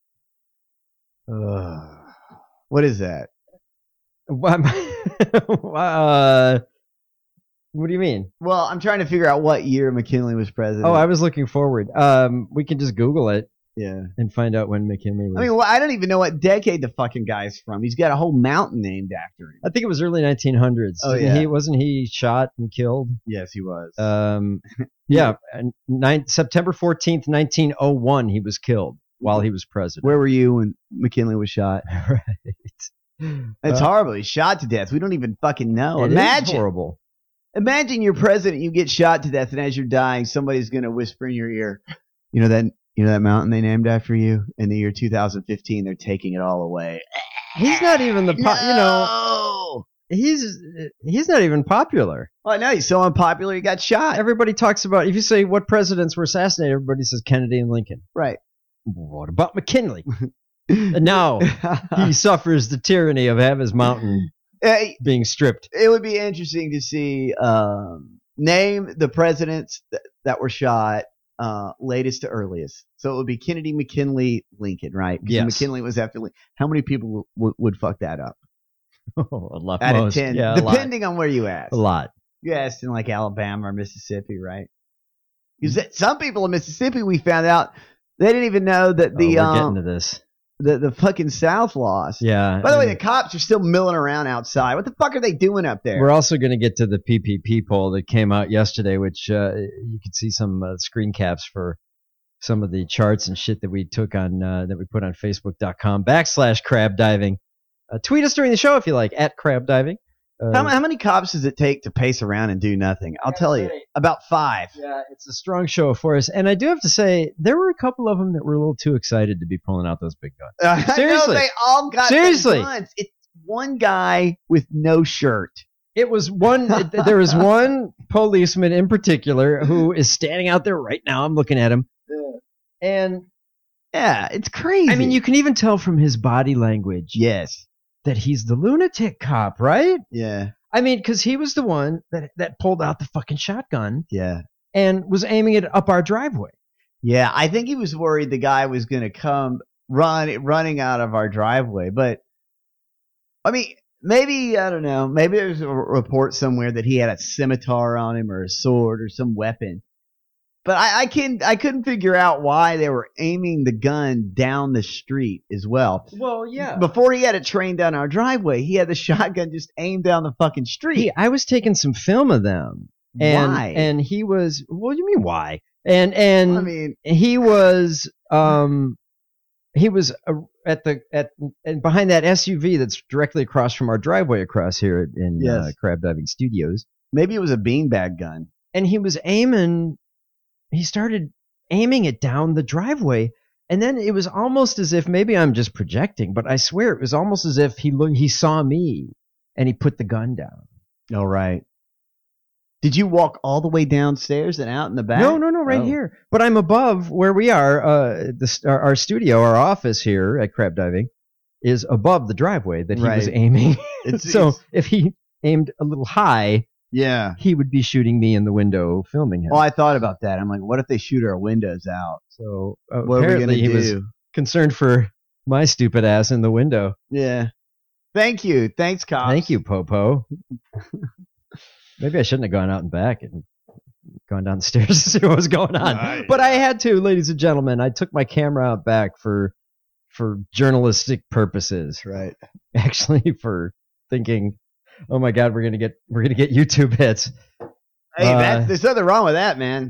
What is that? What do you mean? Well, I'm trying to figure out what year McKinley was president. Oh, I was looking forward. We can just Google it. Yeah. And find out when McKinley was. I mean, I don't even know what decade the fucking guy's from. He's got a whole mountain named after him. I think it was early 1900s. Oh, yeah. Wasn't he shot and killed? Yes, he was. Yeah. September 14th, 1901, he was killed while he was president. Where were you when McKinley was shot? Right. It's horrible. He's shot to death. We don't even fucking know. Imagine. Is horrible. Imagine you're president, you get shot to death, and as you're dying, somebody's going to whisper in your ear, you know that mountain they named after you? In the year 2015, they're taking it all away. He's not even he's not even popular. Well, I know, he's so unpopular, he got shot. Everybody talks about, if you say what presidents were assassinated, everybody says Kennedy and Lincoln. Right. What about McKinley? And now he suffers the tyranny of having his mountain being stripped. It would be interesting to see name the presidents that were shot latest to earliest. So it would be Kennedy, McKinley, Lincoln, right? Because McKinley was after Lincoln. How many people would fuck that up? Oh, a lot. Out of 10, yeah, depending on where you ask. A lot. You asked in like Alabama or Mississippi, right? Because some people in Mississippi, we found out, they didn't even know that we're getting to this. The fucking South lost. Yeah. By the way, the cops are still milling around outside. What the fuck are they doing up there? We're also going to get to the PPP poll that came out yesterday, which you could see some screen caps for some of the charts and shit that we took on that we put on Facebook.com/crab diving. Tweet us during the show if you like, @crab diving. How many cops does it take to pace around and do nothing? I'll tell you, about 5. Yeah, it's a strong show of force. And I do have to say, there were a couple of them that were a little too excited to be pulling out those big guns. Seriously. They all got those guns. It's one guy with no shirt. It was one. There was one policeman in particular who is standing out there right now. I'm looking at him. And yeah, it's crazy. I mean, you can even tell from his body language. Yes. That he's the lunatic cop, right? Yeah. I mean, because he was the one that pulled out the fucking shotgun. Yeah. And was aiming it up our driveway. Yeah, I think he was worried the guy was going to come running out of our driveway. But, I mean, maybe, I don't know, maybe there's a report somewhere that he had a scimitar on him or a sword or some weapon. But I couldn't figure out why they were aiming the gun down the street as well. Well, yeah. Before he had it trained down our driveway, he had the shotgun just aimed down the fucking street. I was taking some film of them. And, why? And he was. What do you mean why? And I mean, he was behind that SUV that's directly across from our driveway across here in Crab Diving Studios. Maybe it was a beanbag gun. And he was aiming. He started aiming it down the driveway, and then it was almost as if, maybe I'm just projecting, but I swear it was almost as if he saw me and he put the gun down. Oh, right. Did you walk all the way downstairs and out in the back? No, right here. But I'm above where we are. Our studio, our office here at Crab Diving, is above the driveway that he was aiming. So if he aimed a little high, yeah, he would be shooting me in the window, filming him. Oh, I thought about that. I'm like, what if they shoot our windows out? So what are we going to do? He was concerned for my stupid ass in the window. Yeah. Thank you. Thanks, cops. Thank you, Popo. Maybe I shouldn't have gone out and back and gone down the stairs to see what was going on. But I had to, ladies and gentlemen. I took my camera out back for journalistic purposes. Right. Actually, for thinking, oh my God, we're gonna get YouTube hits. Hey, there's nothing wrong with that, man.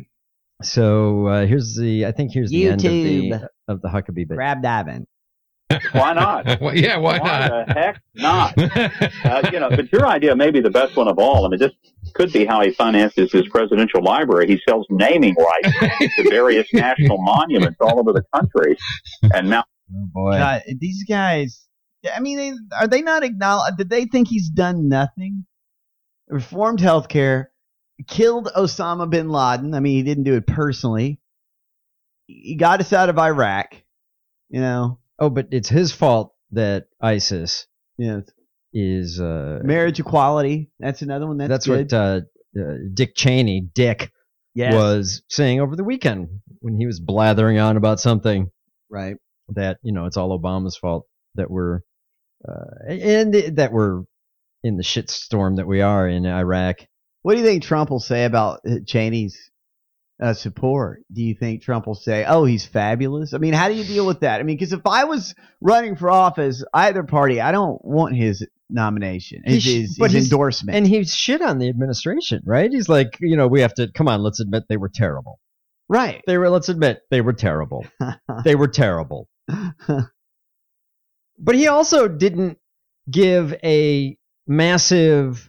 So here's the end of the Huckabee bit. Crab diving. Why not? Well, yeah, why not? The heck not? But your idea may be the best one of all. I mean, this could be how he finances his presidential library. He sells naming rights to various national monuments all over the country. And now, oh boy, God, these guys. I mean, are they not acknowledged? Did they think he's done nothing? Reformed healthcare, killed Osama bin Laden. I mean, he didn't do it personally. He got us out of Iraq. You know. Oh, but it's his fault that ISIS is marriage equality. That's another one. That's good. What Dick Cheney, was saying over the weekend when he was blathering on about something. Right. That it's all Obama's fault that we're in the shitstorm that we are in Iraq. What do you think Trump will say about Cheney's support? Do you think Trump will say, "Oh, he's fabulous"? I mean, how do you deal with that? I mean, because if I was running for office, either party, I don't want his nomination, his endorsement. And he's shit on the administration, right? He's like, we have to come on. Let's admit they were terrible. Right. Let's admit they were terrible. They were terrible. But he also didn't give a massive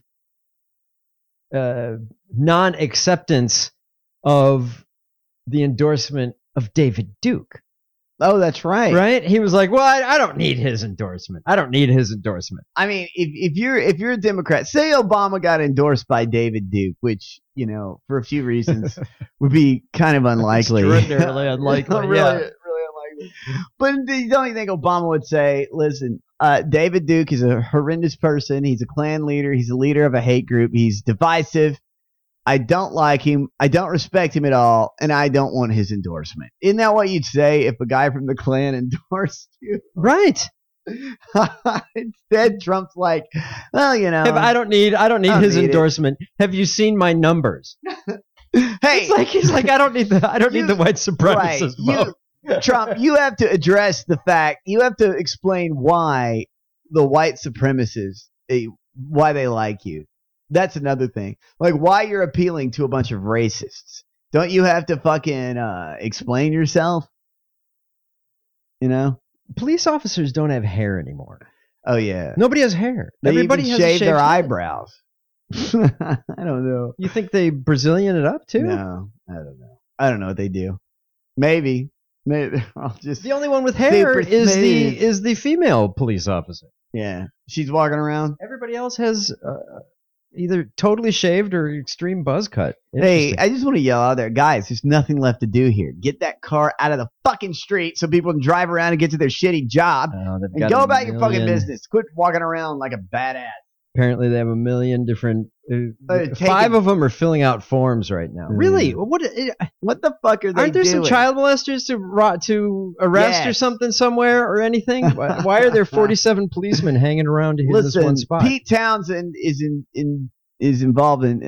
non-acceptance of the endorsement of David Duke. Oh, that's right. Right? He was like, well, I don't need his endorsement. I don't need his endorsement. I mean, if you're a Democrat, say Obama got endorsed by David Duke, which, for a few reasons would be kind of unlikely. Extraordinarily unlikely. Really unlikely. But don't you think Obama would say, listen, David Duke is a horrendous person. He's a Klan leader. He's a leader of a hate group. He's divisive. I don't like him. I don't respect him at all, and I don't want his endorsement. Isn't that what you'd say if a guy from the Klan endorsed you? Right. Instead, Trump's like, well, I don't need his endorsement. Have you seen my numbers? Hey, he's like, I don't need the white supremacist vote. Trump, you have to address the fact. You have to explain why the white supremacists, why they like you. That's another thing. Like, why you're appealing to a bunch of racists. Don't you have to fucking explain yourself? Police officers don't have hair anymore. Oh yeah. Nobody has hair. They Everybody even has a shave shaved their head. eyebrows. I don't know. You think they Brazilian it up too? No, I don't know. I don't know what they do. Maybe I'll just. The only one with hair is the female police officer. Yeah, she's walking around. Everybody else has either totally shaved or extreme buzz cut. Hey, I just want to yell out there, guys, there's nothing left to do here. Get that car out of the fucking street so people can drive around and get to their shitty job. And go about your fucking business. Quit walking around like a badass. Apparently, they have a million different. 5 of them are filling out forms right now. Really? What the fuck are they Aren't there doing? some child molesters to arrest or something somewhere or anything? Why are there 47 policemen hanging around here in this one spot? Pete Townsend is involved in.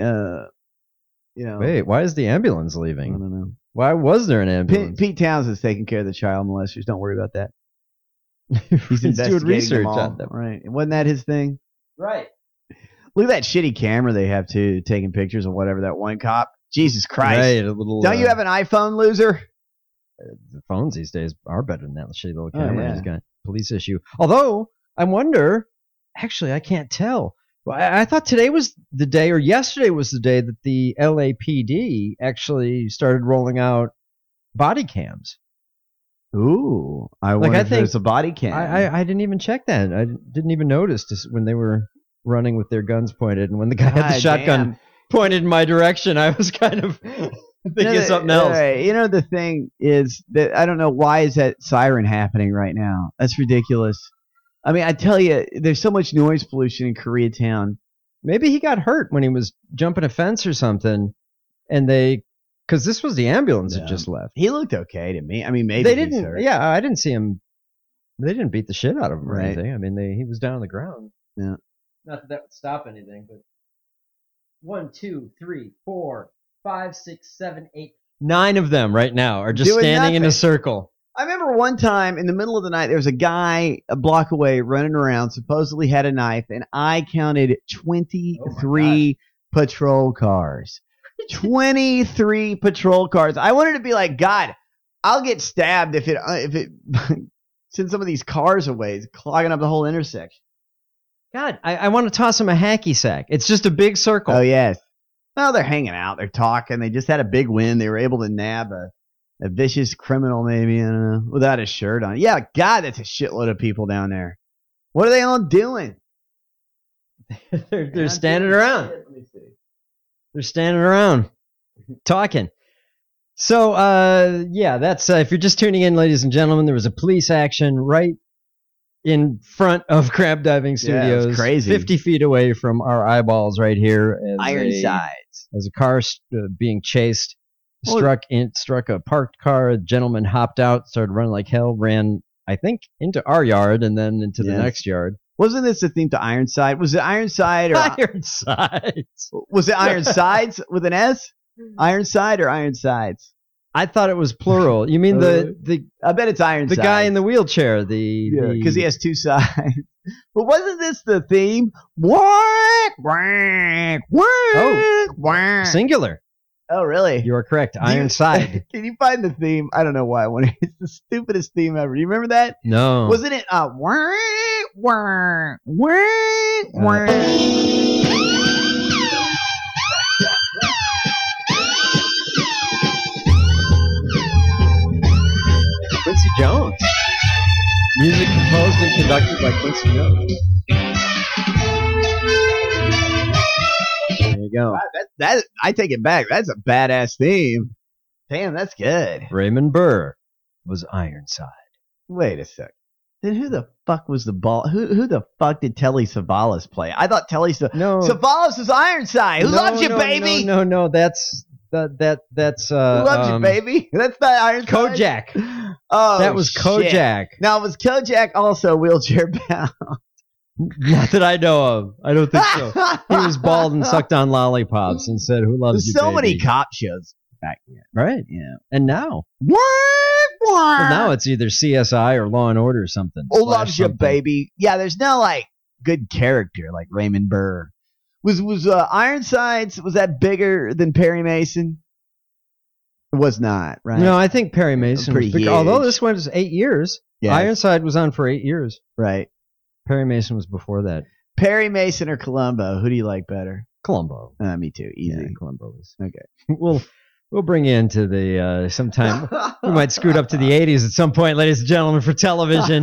Wait, why is the ambulance leaving? I don't know. Why was there an ambulance? Pete Townsend's taking care of the child molesters. Don't worry about that. He's doing research on them. Right? Wasn't that his thing? Right. Look at that shitty camera they have too, taking pictures of whatever that one cop. Jesus Christ! Right, a little, don't you have an iPhone, loser? The phones these days are better than that shitty little Oh, camera. yeah. He's got police issue. Although I wonder, actually, I can't tell. Well, I thought today was the day, or yesterday was the day that the LAPD actually started rolling out body cams. Ooh, I wonder if there's a body cam. I didn't even check that. I didn't even notice when they were running with their guns pointed, and when the guy had the shotgun pointed in my direction, I was kind of thinking of something else. Right. You know, the thing is that I don't know why is that siren happening right now. That's ridiculous. I mean, I tell you, there's so much noise pollution in Koreatown. Maybe he got hurt when he was jumping a fence or something, and because this was the ambulance that just left. He looked okay to me. I mean, maybe they he's didn't. hurt. Yeah, I didn't see him. They didn't beat the shit out of him or Right. anything. I mean, he was down on the ground. Yeah. Not that would stop anything, but 1, 2, 3, 4, 5, 6, 7, 8, 9 of them right now are just Doing standing in a nothing. circle. I remember one time in the middle of the night, there was a guy a block away running around, supposedly had a knife, and I counted 23 patrol cars. 23 patrol cars. I wanted to be like, God, I'll get stabbed if it send some of these cars away, it's clogging up the whole intersection. God, I want to toss him a hacky sack. It's just a big circle. Oh, yes. Well, they're hanging out. They're talking. They just had a big win. They were able to nab a vicious criminal, maybe, I don't know, without a shirt on. Yeah, God, that's a shitload of people down there. What are they all doing? They're standing around. Let me see. They're standing around talking. So, yeah, that's if you're just tuning in, ladies and gentlemen, there was a police action right in front of Crab Diving Studios. Yeah, it's crazy. 50 feet away from our eyeballs right here. Ironsides. As a car being chased, struck a parked car. A gentleman hopped out, started running like hell, ran, I think, into our yard and then into the next yard. Wasn't this the theme to Ironside? Was it Ironside or Ironsides? Was it Ironsides with an S? Ironside or Ironsides? I thought it was plural. You mean the I bet it's Ironside. the guy in the wheelchair? Because he has two sides. But wasn't this the theme? Whack, whack, whack, whack. Singular. Oh, really? You are correct. Ironside. Can you find the theme? I don't know why I want it. It's the stupidest theme ever. Do you remember that? No. Wasn't it whack, whack, whack, whack? Quincy Jones. Music composed and conducted by Quincy Jones. There you go. That I take it back. That's a badass theme. Damn, that's good. Raymond Burr was Ironside. Wait a sec. Then who the fuck was the ball? Who the fuck did Telly Savalas play? I thought Savalas was Ironside. Who loves you, baby? No. That's Who loves you, baby? That's not Ironside. Kojak. Oh, that was Kojak. Shit. Now, was Kojak also wheelchair bound? Not that I know of. I don't think so. He was bald and sucked on lollipops and said, "Who loves you, There's so baby?" many cop shows back then. Right. Yeah. And now? Well, now it's either CSI or Law and Order or something. Who loves you, baby? Yeah, there's no like good character like Raymond Burr. Was Ironsides, was that bigger than Perry Mason? It was not, right? No, I think Perry Mason Pretty was big. huge. Although this one was 8 years. Yes. Ironside was on for 8 years. Right. Perry Mason was before that. Perry Mason or Columbo? Who do you like better? Columbo. Me too. Easy. Yeah, Columbo was. Okay. We'll bring you into the sometime. We might scoot up to the 80s at some point, ladies and gentlemen, for television.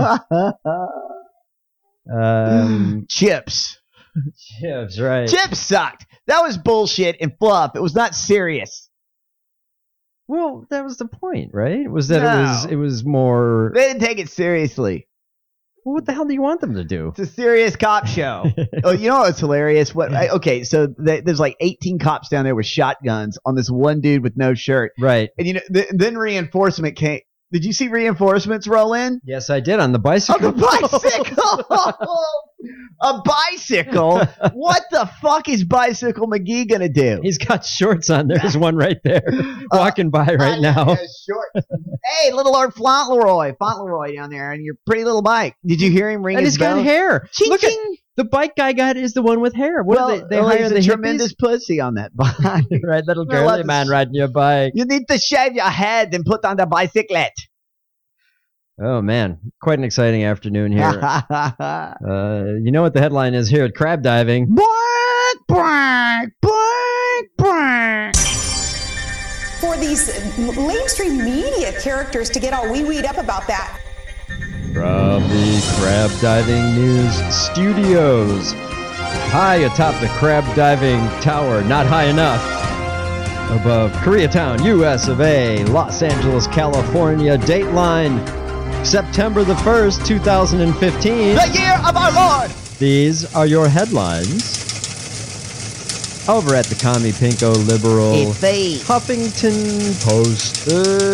Chips. Chips, right. Chips sucked. That was bullshit and fluff. It was not serious. Well, that was the point, right? Was that it was more... They didn't take it seriously. Well, what the hell do you want them to do? It's a serious cop show. Oh, you know what's hilarious? Okay, so there's like 18 cops down there with shotguns on this one dude with no shirt. Right. And you know, then reinforcement came. Did you see reinforcements roll in? Yes, I did, on the bicycle. On the bicycle! A bicycle? What the fuck is Bicycle McGee gonna do? He's got shorts on. There's one right there, walking by right now. Shorts. Hey, little Lord Fauntleroy down there on your pretty little bike. Did you hear him ring and his bell? And he's got hair. Ching, Look ching. at the bike guy is the one with hair. What they hire he's the a hippies? tremendous pussy on that bike. Right, little girly man riding your bike. You need to shave your head and put on the bicyclette. Oh, man. Quite an exciting afternoon here. You know what the headline is here at Crab Diving? Bark, bark, bark, bark. For these mainstream media characters to get all wee-weed up about that. From the Crab Diving News Studios. High atop the Crab Diving Tower. Not high enough. Above Koreatown, US of A. Los Angeles, California. Dateline. September the 1st, 2015. The year of our Lord! These are your headlines. Over at the Commie Pinko Liberal Huffington Post.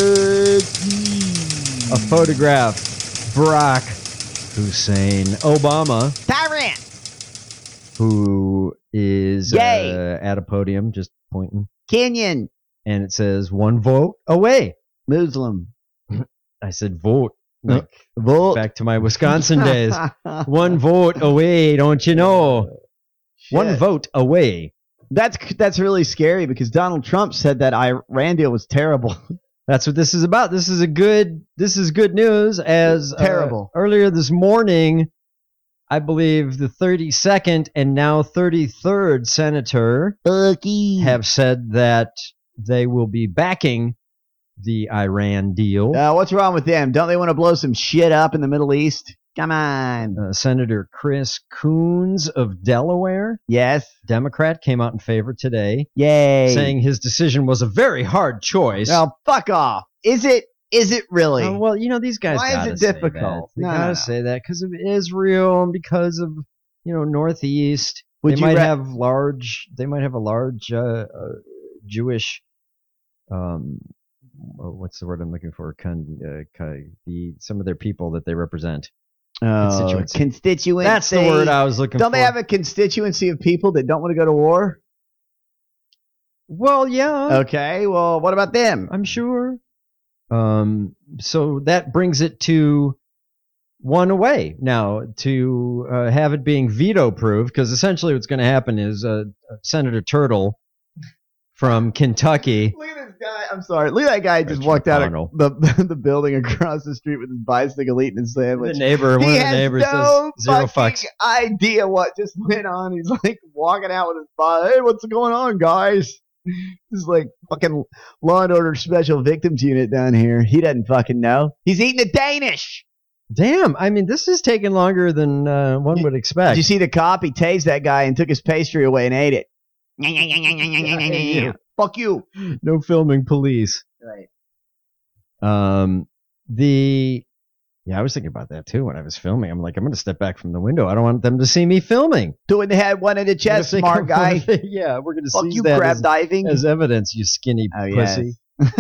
A photograph. Barack Hussein Obama. Tyrant! Who is at a podium just pointing. Kenyan. And it says, 1 vote away. Muslim. I said vote. Like, vote. Back to my Wisconsin days. 1 vote away, don't you know? Shit. 1 vote away. That's really scary because Donald Trump said that Iran deal was terrible. That's what this is about. This is good news. As terrible. Earlier this morning, I believe the 32nd and now 33rd senator have said that they will be backing the Iran deal. What's wrong with them? Don't they want to blow some shit up in the Middle East? Come on. Senator Chris Coons of Delaware, yes, Democrat, came out in favor today. Yay. Saying his decision was a very hard choice. Well, fuck off. Is it really? Well, you know, these guys Why is it difficult? They gotta say that because of Israel and because of, Northeast. They might have a large Jewish what's the word I'm looking for? Some of their people that they represent. Constituency. That's the word I was looking for. Don't they have a constituency of people that don't want to go to war? Well, yeah. Okay, well, what about them? I'm sure. So that brings it to 1 away. Now, to have it being veto-proof, because essentially what's going to happen is Senator Turtle from Kentucky. Look at this guy. I'm sorry. Look at that guy just walked out of the building across the street with his bicycle eating his sandwich. One of the neighbors no says 0 fucks. Idea what just went on. He's like walking out with his bike. Hey, what's going on, guys? This is like fucking Law and Order Special Victims Unit down here. He doesn't fucking know. He's eating a Danish. Damn. I mean, this is taking longer than one would expect. Did you see the cop? He tased that guy and took his pastry away and ate it. Fuck you. No filming police. Right. I was thinking about that too when I was filming. I'm like, I'm going to step back from the window. I don't want them to see me filming. Doing the head, one in the chest, smart guy. Yeah, we're going to Fuck seize you, that crab diving as evidence, you skinny pussy.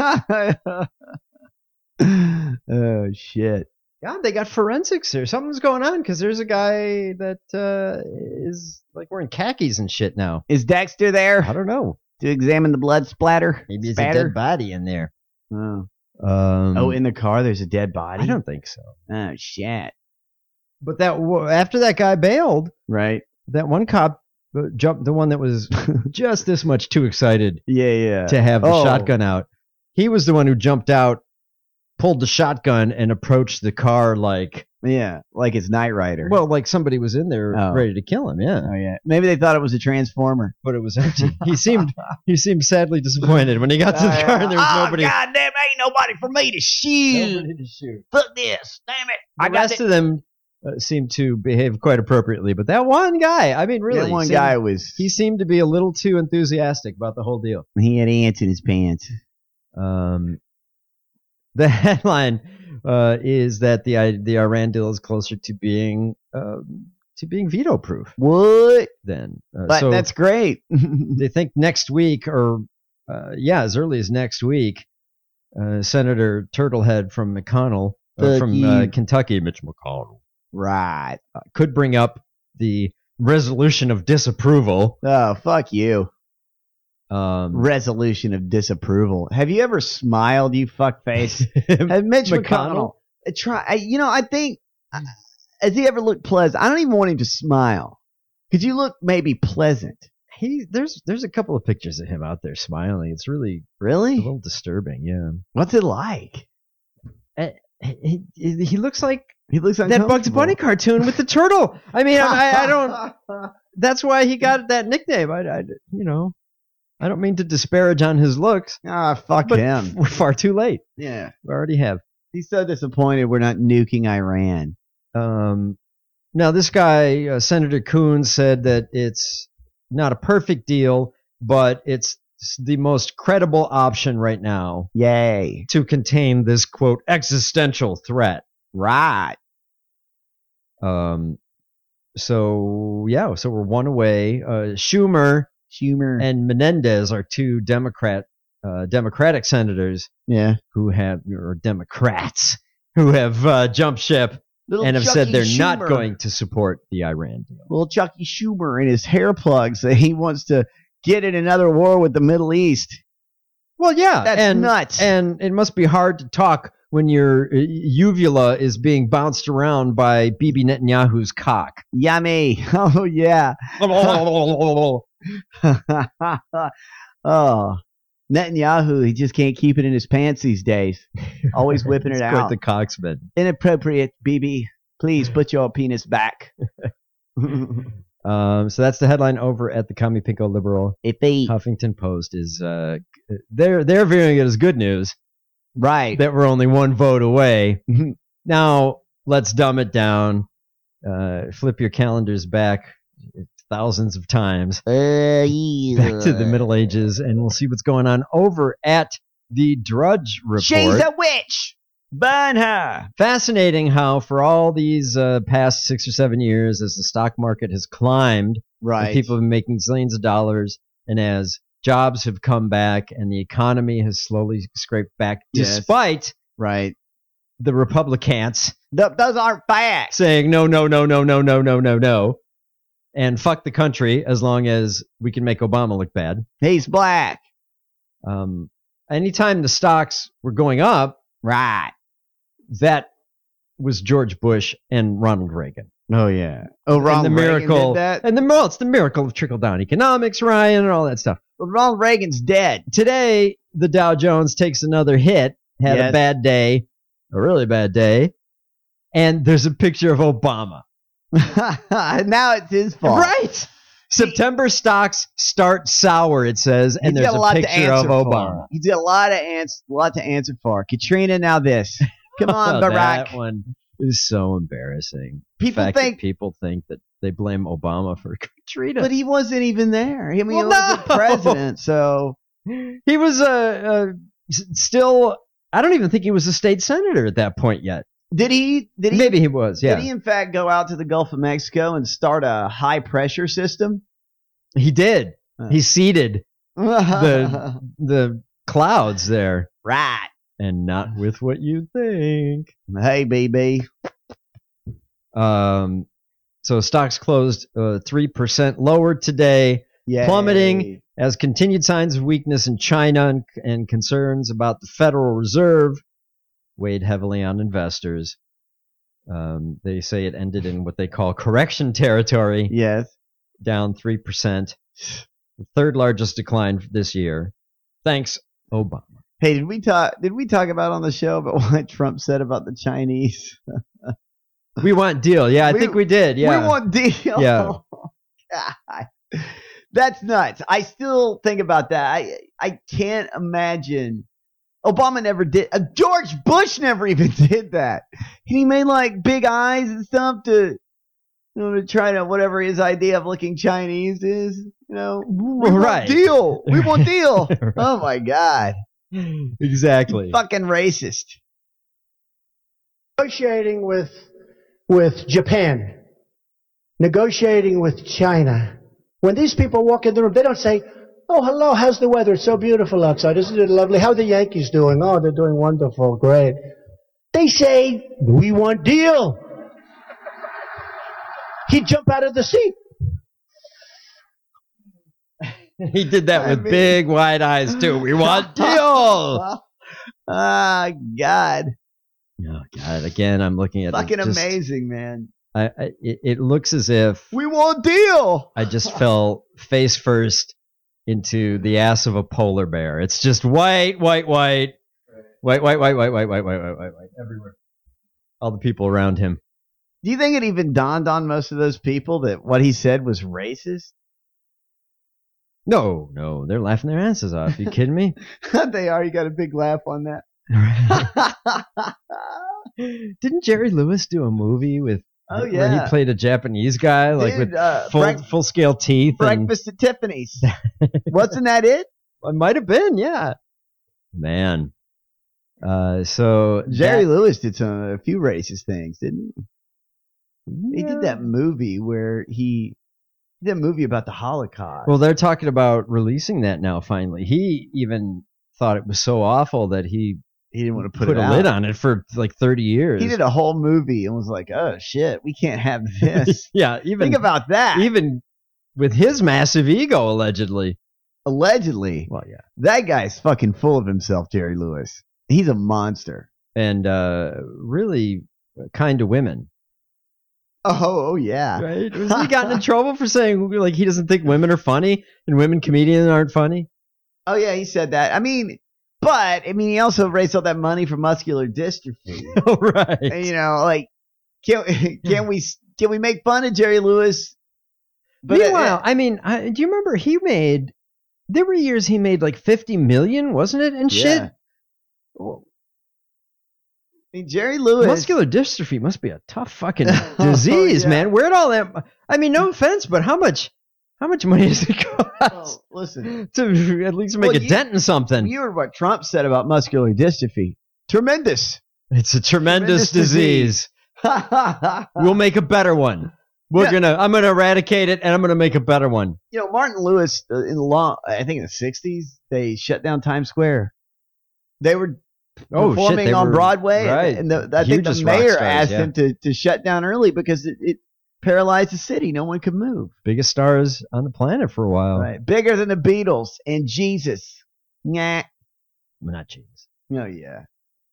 Oh, shit. God, they got forensics here. Something's going on because there's a guy that is like wearing khakis and shit now. Is Dexter there? I don't know. To examine the blood splatter? Maybe there's a dead body in there. Oh. In the car there's a dead body? I don't think so. Oh, shit. But after that guy bailed, right? That one cop jumped, the one that was just this much too excited to have the shotgun out. He was the one who jumped out, pulled the shotgun, and approached the car like Yeah, like it's Knight Rider. Well, like somebody was in there ready to kill him. Yeah. Oh yeah. Maybe they thought it was a transformer, but it was empty. He seemed sadly disappointed when he got to the car and there was nobody. God damn, ain't nobody for me to shoot. Nobody to shoot. Fuck this, damn it! The rest of them seemed to behave quite appropriately, but that one guy, I mean, really, that one guy he seemed to be a little too enthusiastic about the whole deal. He had ants in his pants. The headline is that the Iran deal is closer to being veto proof. What? Then, but so that's great. They think next week, or as early as next week, Senator Turtlehead from McConnell, from Kentucky, Mitch McConnell, right, could bring up the resolution of disapproval. Oh, fuck you. Resolution of disapproval. Have you ever smiled, you fuckface? Have Mitch McConnell try? I think has he ever looked pleasant? I don't even want him to smile. Could you look maybe pleasant? There's a couple of pictures of him out there smiling. It's really a little disturbing. Yeah. What's it like? He looks like that Bugs Bunny cartoon with the turtle. I mean, I don't. That's why he got that nickname. I don't mean to disparage on his looks. Fuck him. We're far too late. Yeah. We already have. He's so disappointed we're not nuking Iran. Now, this guy, Senator Coons, said that it's not a perfect deal, but it's the most credible option right now. Yay. To contain this, quote, existential threat. Right. So we're one away. Schumer and Menendez are two Democratic senators, Democrats who have jumped ship and have said they're not going to support the Iran deal. Little Chucky Schumer and his hair plugs that he wants to get in another war with the Middle East. Well, yeah, that's nuts. And it must be hard to talk when your uvula is being bounced around by Bibi Netanyahu's cock. Yummy. Oh yeah. Oh, Netanyahu, he just can't keep it in his pants these days. Always whipping it out. Quite the cocksman. Inappropriate, Bibi. Please put your penis back. So that's the headline over at the Commie Pinko Liberal. Huffington Post is they're viewing it as good news, right? That we're only one vote away. Now let's dumb it down. Flip your calendars back thousands of times back to the Middle Ages, and we'll see what's going on over at the Drudge Report. She's a witch. Burn her. Fascinating how for all these past 6 or 7 years, as the stock market has climbed, right, people have been making zillions of dollars, and as jobs have come back and the economy has slowly scraped back, despite the Republicans, those aren't facts, saying no, and fuck the country as long as we can make Obama look bad. He's black. Anytime the stocks were going up, that was George Bush and Ronald Reagan. Oh yeah. Oh, Ronald Reagan did that? And it's the miracle of trickle-down economics, Ryan, and all that stuff. But Ronald Reagan's dead. Today, the Dow Jones takes another hit, had a bad day, a really bad day, and there's a picture of Obama. Now it's his fault. Right. September stocks start sour, it says, and there's a picture of Obama. He's got a lot to answer for. Katrina, now this. Come on, Barack. That one is so embarrassing. People think that they blame Obama for Katrina. But he wasn't even there. I mean, he was the president, so... He was still... I don't even think he was a state senator at that point yet. Did he? Maybe he was, yeah. Did he, in fact, go out to the Gulf of Mexico and start a high-pressure system? He did. He seeded the clouds there. Right. And not with what you think. Hey, BB. So stocks closed 3% lower today, plummeting as continued signs of weakness in China and concerns about the Federal Reserve weighed heavily on investors. They say it ended in what they call correction territory. Yes. Down 3%. The third largest decline this year. Thanks, Obama. Hey, did we talk about on the show about what Trump said about the Chinese? We want deal. Yeah, I think we did. Yeah. We want deal. Yeah. God. That's nuts. I still think about that. I can't imagine. Obama never did. George Bush never even did that. He made like big eyes and stuff to try to whatever his idea of looking Chinese is. We want deal. We want deal. Right. Oh my God. Exactly. Fucking racist. Negotiating with Japan, negotiating with China. When these people walk in the room, they don't say, "Oh, hello, how's the weather? It's so beautiful outside. Isn't it lovely? How are the Yankees doing? Oh, they're doing wonderful, great." They say, "We want deal." He'd jump out of the seat. He did that with big, wide eyes, too. We want deal. God. Oh, God. Again, I'm looking at fucking amazing, man. It looks as if we want deal. I just fell face first into the ass of a polar bear. It's just white everywhere. All the people around him. Do you think it even dawned on most of those people that what he said was racist? No, they're laughing their asses off. You kidding me? They are. You got a big laugh on that. Didn't Jerry Lewis do a movie with? Oh yeah, where he played a Japanese guy, like with full scale teeth. Breakfast at Tiffany's. Wasn't that it? It might have been. Yeah, man. So Jerry Lewis did a few racist things, didn't he? Yeah. He did that movie where he did a movie about the Holocaust. Well, they're talking about releasing that now. Finally, he even thought it was so awful that he didn't want to put a lid on it for like 30 years. He did a whole movie and was like, "Oh shit, we can't have this." Yeah, even think about that. Even with his massive ego, allegedly. Allegedly. Well, yeah. That guy's fucking full of himself, Jerry Lewis. He's a monster. And really kind to women. Oh yeah. Right? Was he gotten in trouble for saying like he doesn't think women are funny and women comedians aren't funny? Oh yeah, he said that. I mean, he also raised all that money for muscular dystrophy. Oh, right. And, like, can we make fun of Jerry Lewis? But meanwhile, do you remember there were years he made like 50 million, wasn't it? And shit. Well, Jerry Lewis. Muscular dystrophy must be a tough fucking disease, man. Where'd all that? No offense, but how much money does it cost? Well, listen, to at least make a dent in something. You heard what Trump said about muscular dystrophy. Tremendous. It's a tremendous disease. We'll make a better one. I'm gonna eradicate it, and I'm gonna make a better one. Martin Lewis I think in the 60s, they shut down Times Square. They were performing on Broadway, right. and I think the mayor asked him to shut down early because it paralyzed the city. No one could move. Biggest stars on the planet for a while. Right. Bigger than the Beatles and Jesus. Nah. Not Jesus. Oh, yeah.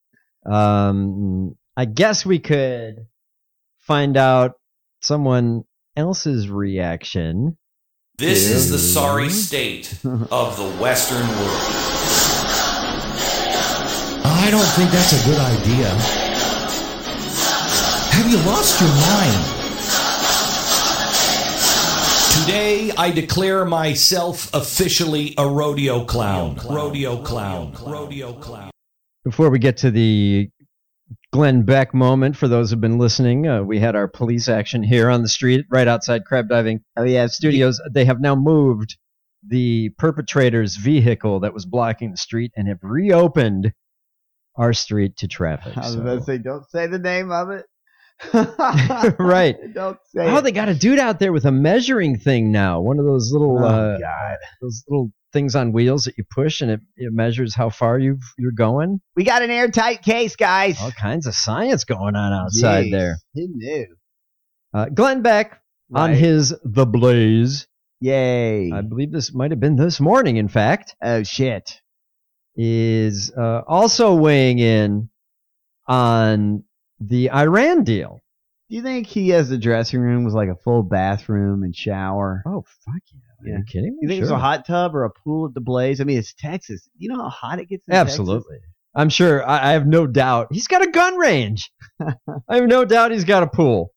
I guess we could find out someone else's reaction. This is the sorry state of the Western world. I don't think that's a good idea. Have you lost your mind? Today, I declare myself officially a rodeo clown. Rodeo clown. Before we get to the Glenn Beck moment, for those who've been listening, we had our police action here on the street right outside Crab Diving Studios. They have now moved the perpetrator's vehicle that was blocking the street and have reopened our street to traffic. I was about to say, don't say the name of it. Right. Don't say it. Oh, they got a dude out there with a measuring thing now. One of those little those little things on wheels that you push and it measures how far you're going. We got an airtight case, guys. All kinds of science going on outside there. Who knew? Glenn Beck on his The Blaze. Yay. I believe this might have been this morning, in fact. Oh, shit. Is also weighing in on the Iran deal. Do you think he has the dressing room with like a full bathroom and shower? Oh, fuck yeah. Are you kidding me? You think it's a hot tub or a pool at the Blaze? I mean, it's Texas. You know how hot it gets in Absolutely. Texas? I'm sure. I have no doubt. He's got a gun range. I have no doubt he's got a pool.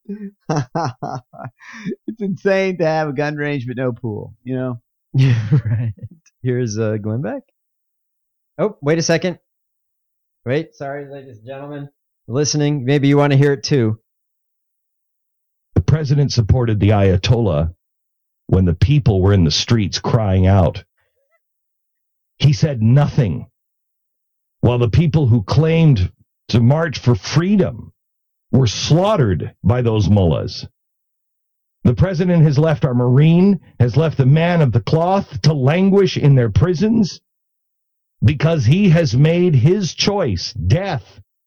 It's insane to have a gun range but no pool, you know? Yeah, right. Here's Glenn Beck. Oh, wait a second. Wait, sorry, ladies and gentlemen. Listening, maybe you want to hear it too. The president supported the Ayatollah when the people were in the streets crying out. He said nothing, while the people who claimed to march for freedom were slaughtered by those mullahs. The president has left our Marine, has left the man of the cloth to languish in their prisons because he has made his choice, death.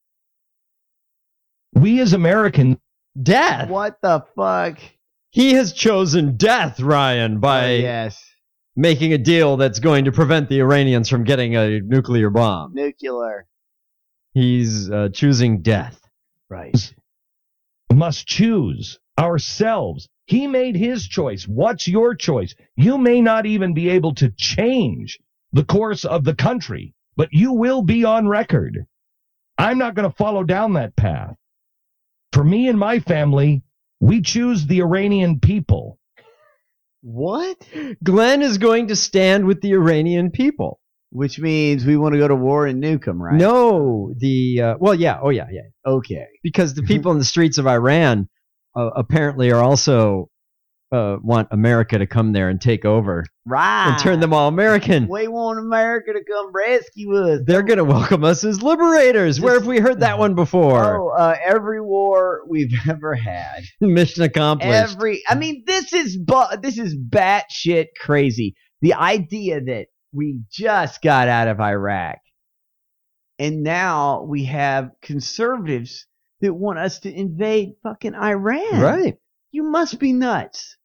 We as Americans... Death? What the fuck? He has chosen death, Ryan, by making a deal that's going to prevent the Iranians from getting a nuclear bomb. Nuclear. He's choosing death. Right. Must choose ourselves. He made his choice. What's your choice? You may not even be able to change the course of the country, but you will be on record. I'm not going to follow down that path. For me and my family, we choose the Iranian people. What? Glenn is going to stand with the Iranian people. Which means we want to go to war and nuke them, right? No, yeah. Okay. Because the people in the streets of Iran apparently are also want America to come there and take over. Right. And turn them all American. We want America to come rescue us. They're going to welcome us as liberators. Where have we heard that one before? Every war we've ever had. Mission accomplished. This is batshit crazy. The idea that we just got out of Iraq, and now we have conservatives that want us to invade fucking Iran. Right. You must be nuts.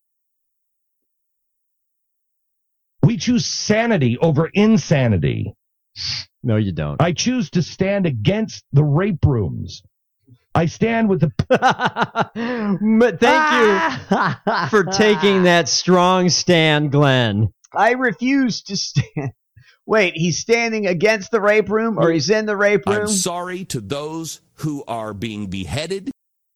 We choose sanity over insanity. No, you don't. I choose to stand against the rape rooms. I stand with the... Thank you for taking that strong stand, Glenn. I refuse to stand. Wait, he's standing against the rape room, or he's in the rape room? I'm sorry to those who are being beheaded.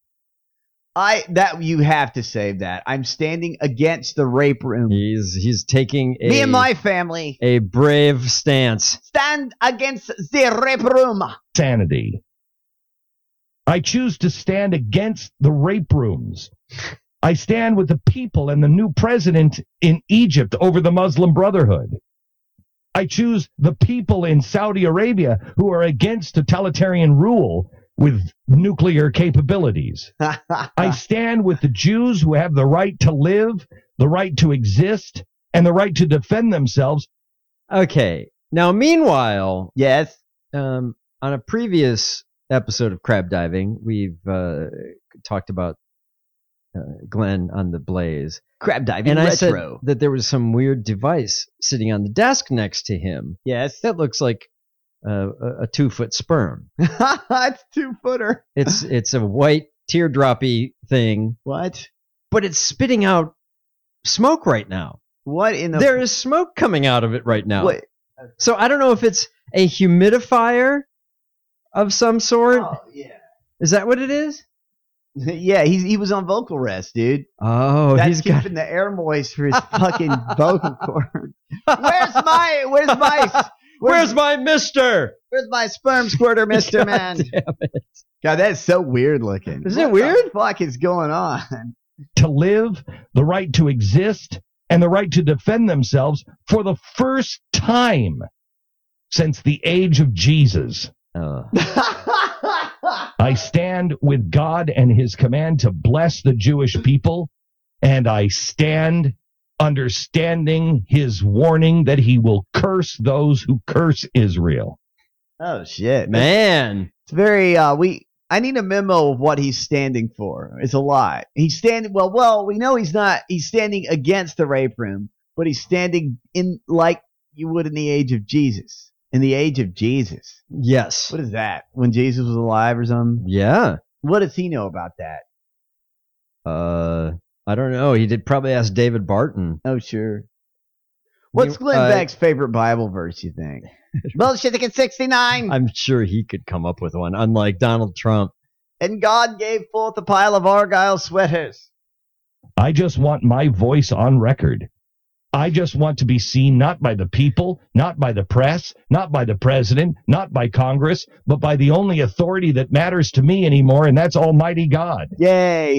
You have to save that. I'm standing against the rape room. He's taking me and my family a brave stance. Stand against the rape room. Sanity. I choose to stand against the rape rooms. I stand with the people and the new president in Egypt over the Muslim Brotherhood. I choose the people in Saudi Arabia who are against totalitarian rule with nuclear capabilities. I stand with the Jews who have the right to live, the right to exist, and the right to defend themselves. Okay. Now, meanwhile, yes, on a previous episode of Crab Diving, we've talked about Glenn on the Blaze. Crab Diving and Retro. I said that there was some weird device sitting on the desk next to him. Yes. That looks like a 2-foot sperm. It's 2-footer. It's a white teardroppy thing. What? But it's spitting out smoke right now. What in the... There is smoke coming out of it right now. What? So I don't know if it's a humidifier of some sort. Oh, yeah. Is that what it is? Yeah, he was on vocal rest, dude. Oh, that's keeping the air moist for his fucking vocal cord. Where's my mister? Where's my sperm squirter, Mister Man? Damn it. God, that's so weird looking. Isn't it weird? What the fuck is going on? To live, the right to exist, and the right to defend themselves for the first time since the age of Jesus. I stand with God and his command to bless the Jewish people, and I stand understanding his warning that he will curse those who curse Israel. Oh, shit. Man. It's very, I need a memo of what he's standing for. It's a lot. He's standing, well, we know he's standing against the rape room, but he's standing in like you would in the age of Jesus. In the age of Jesus. Yes. What is that? When Jesus was alive or something? Yeah. What does he know about that? I don't know. He did probably ask David Barton. Oh, sure. What's Glenn Beck's favorite Bible verse, you think? Bullshit 69. I'm sure he could come up with one, unlike Donald Trump. And God gave forth a pile of Argyle sweaters. I just want my voice on record. I just want to be seen not by the people, not by the press, not by the president, not by Congress, but by the only authority that matters to me anymore, and that's Almighty God. Yay.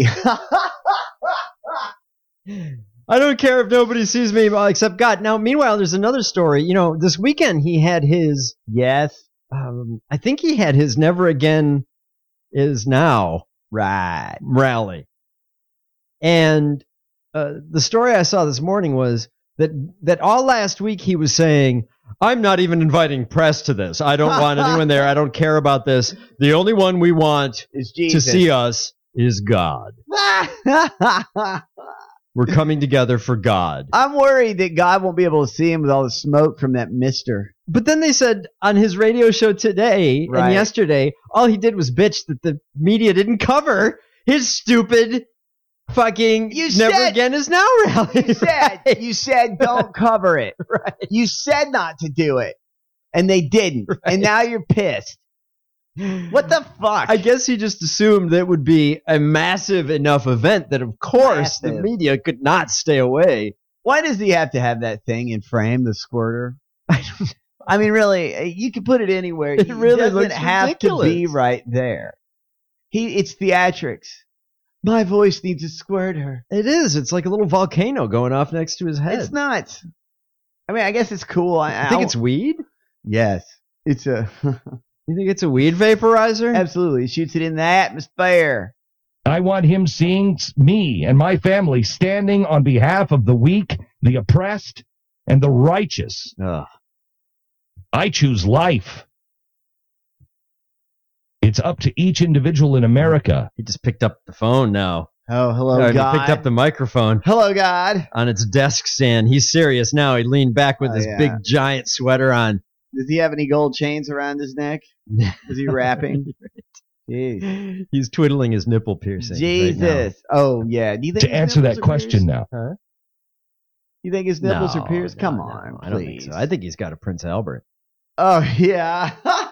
I don't care if nobody sees me except God. Now, meanwhile, there's another story. You know, this weekend he had his... Yes. I think he had his Never Again Is Now rally. And the story I saw this morning was that all last week he was saying, I'm not even inviting press to this. I don't want anyone there. I don't care about this. The only one we want is to see us is God. We're coming together for God. I'm worried that God won't be able to see him with all the smoke from that mister. But then they said on his radio show today and yesterday, all he did was bitch that the media didn't cover his stupid fucking Never Again Is Now rally. You said don't cover it. Right. You said not to do it. And they didn't. Right. And now you're pissed. What the fuck? I guess he just assumed that it would be a massive enough event that, of course, the media could not stay away. Why does he have to have that thing in frame, the squirter? I mean, really, you can put it anywhere. It really doesn't looks have ridiculous. To be right there. It's theatrics. My voice needs a squirter. It is. It's like a little volcano going off next to his head. It's nuts. I mean, I guess it's cool. I think it's weed? Yes. It's a... You think it's a weed vaporizer? Absolutely. He shoots it in the atmosphere. I want him seeing me and my family standing on behalf of the weak, the oppressed, and the righteous. Ugh. I choose life. It's up to each individual in America. He just picked up the phone now. Oh, hello, God. He picked up the microphone. Hello, God. On its desk stand. He's serious now. He leaned back with his big, giant sweater on. Does he have any gold chains around his neck? Is he rapping? Jeez. He's twiddling his nipple piercing. Jesus. Right now. Oh, yeah. Do you think to answer that question now. Huh? You think his nipples are pierced? Come on, no, I don't think so. I think he's got a Prince Albert. Oh, yeah.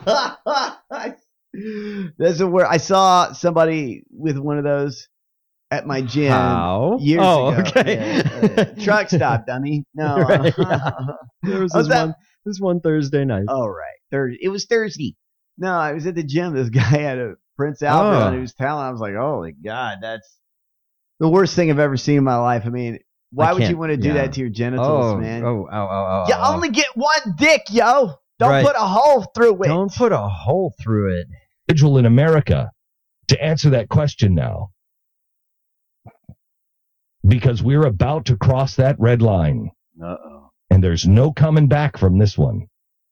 That's a word. I saw somebody with one of those at my gym years ago. Okay. Yeah. Truck stop, dummy. No. Right, yeah. There was this one Thursday night. Oh, right. It was Thursday. No, I was at the gym. This guy had a Prince Albert on. He was telling. I was like, holy God, that's the worst thing I've ever seen in my life. I mean, why would you want to do that to your genitals, man? You only get one dick, yo. Don't put a hole through it. Don't put a hole through it. Individual in America. To answer that question now. Because we're about to cross that red line. Uh-oh. And there's no coming back from this one.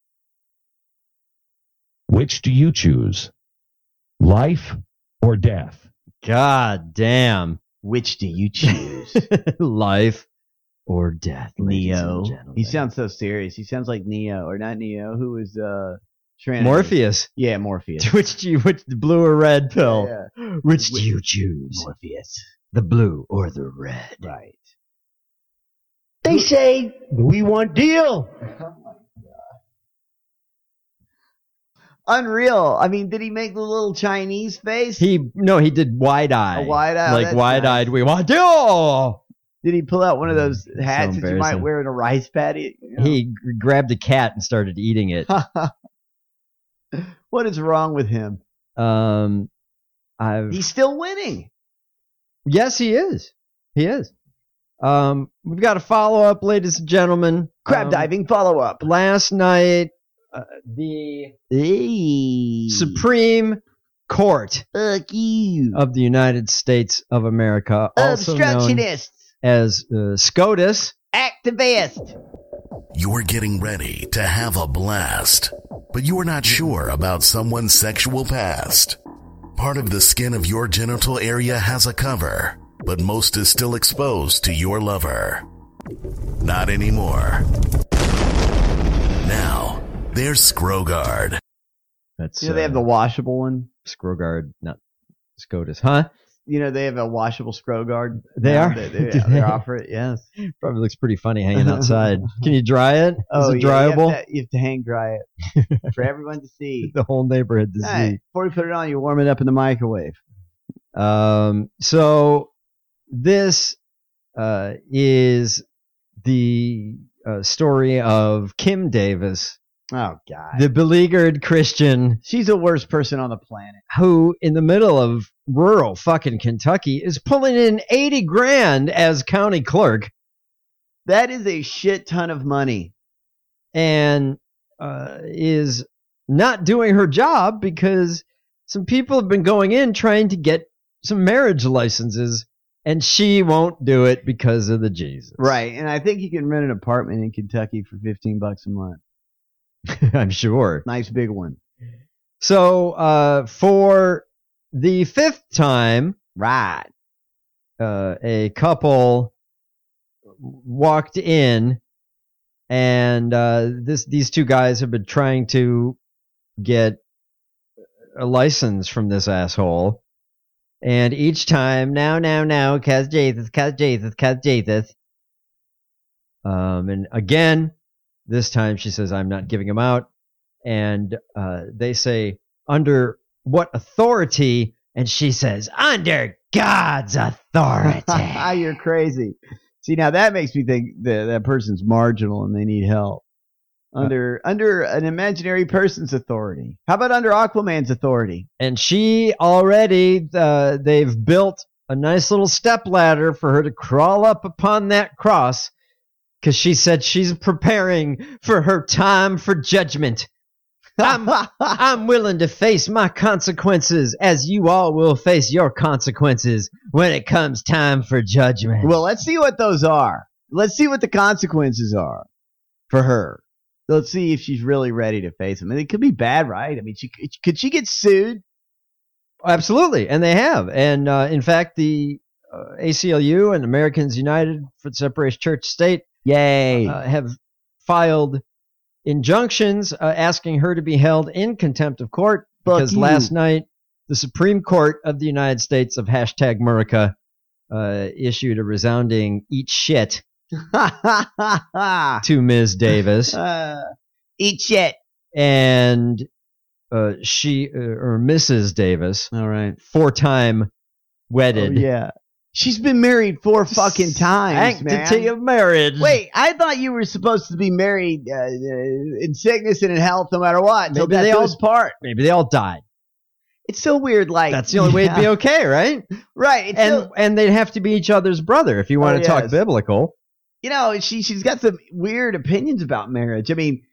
Which do you choose? Life or death? God damn. Which do you choose? Life or death? Neo. He sounds so serious. He sounds like Neo, or not Neo. Who was Trinity? Morpheus. Yeah, Morpheus. Which the blue or red pill? Yeah. Which do you choose? Morpheus. The blue or the red? Right. They say we want deal. Unreal. I mean, did he make the little Chinese face? He did wide eye. A wide eye, like wide eyed. Nice. We want deal. Did he pull out one of those hats that you might wear in a rice paddy? You know? He grabbed a cat and started eating it. What is wrong with him? He's still winning. Yes, he is. He is. We've got a follow-up, ladies and gentlemen. Crab diving follow-up. Last night, the Supreme Court of the United States of America, also known as SCOTUS. Activist. You're getting ready to have a blast, but you are not sure about someone's sexual past. Part of the skin of your genital area has a cover, but most is still exposed to your lover. Not anymore. Now, there's Scroguard. That's they have the washable one. Scroguard, not SCOTUS, huh? they have a washable Scro Guard. They are? They offer it, yes. Probably looks pretty funny hanging outside. Can you dry it? Is it dryable? You have to hang dry it for everyone to see. The whole neighborhood to see. Before you put it on, you warm it up in the microwave. So this is the story of Kim Davis. Oh, God. The beleaguered Christian. She's the worst person on the planet. Who, in the middle of rural fucking Kentucky, is pulling in $80,000 as county clerk. That is a shit ton of money. And is not doing her job because some people have been going in trying to get some marriage licenses, and she won't do it because of the Jesus. Right, and I think you can rent an apartment in Kentucky for $15 a month. I'm sure. Nice big one. So, for the fifth time, right, a couple walked in, and these two guys have been trying to get a license from this asshole, and each time, no, cause Jesus. And again, this time she says, I'm not giving them out. And they say, under what authority? And she says, under God's authority. You're crazy. See, now that makes me think that person's marginal and they need help. Under an imaginary person's authority. How about under Aquaman's authority? And she already, they've built a nice little step ladder for her to crawl up upon that cross, because she said she's preparing for her time for judgment. I'm willing to face my consequences as you all will face your consequences when it comes time for judgment. Well, let's see what those are. Let's see what the consequences are for her. Let's see if she's really ready to face them. And it could be bad, right? I mean, could she get sued? Absolutely, and they have. And in fact, the ACLU and Americans United for the Separation Church State have filed injunctions asking her to be held in contempt of court because last night the Supreme Court of the United States of #Murica issued a resounding eat shit to Ms. Davis. Eat shit. And she, or Mrs. Davis, all right, 4-time wedded. Oh, yeah. She's been married 4 fucking times, Sanctity of marriage. Wait, I thought you were supposed to be married in sickness and in health no matter what. Until Maybe they all part. Maybe they all died. It's so weird. Like that's the only way it'd be okay, right? Right. And they'd have to be each other's brother if you want to talk biblical. You know, she's got some weird opinions about marriage. I mean,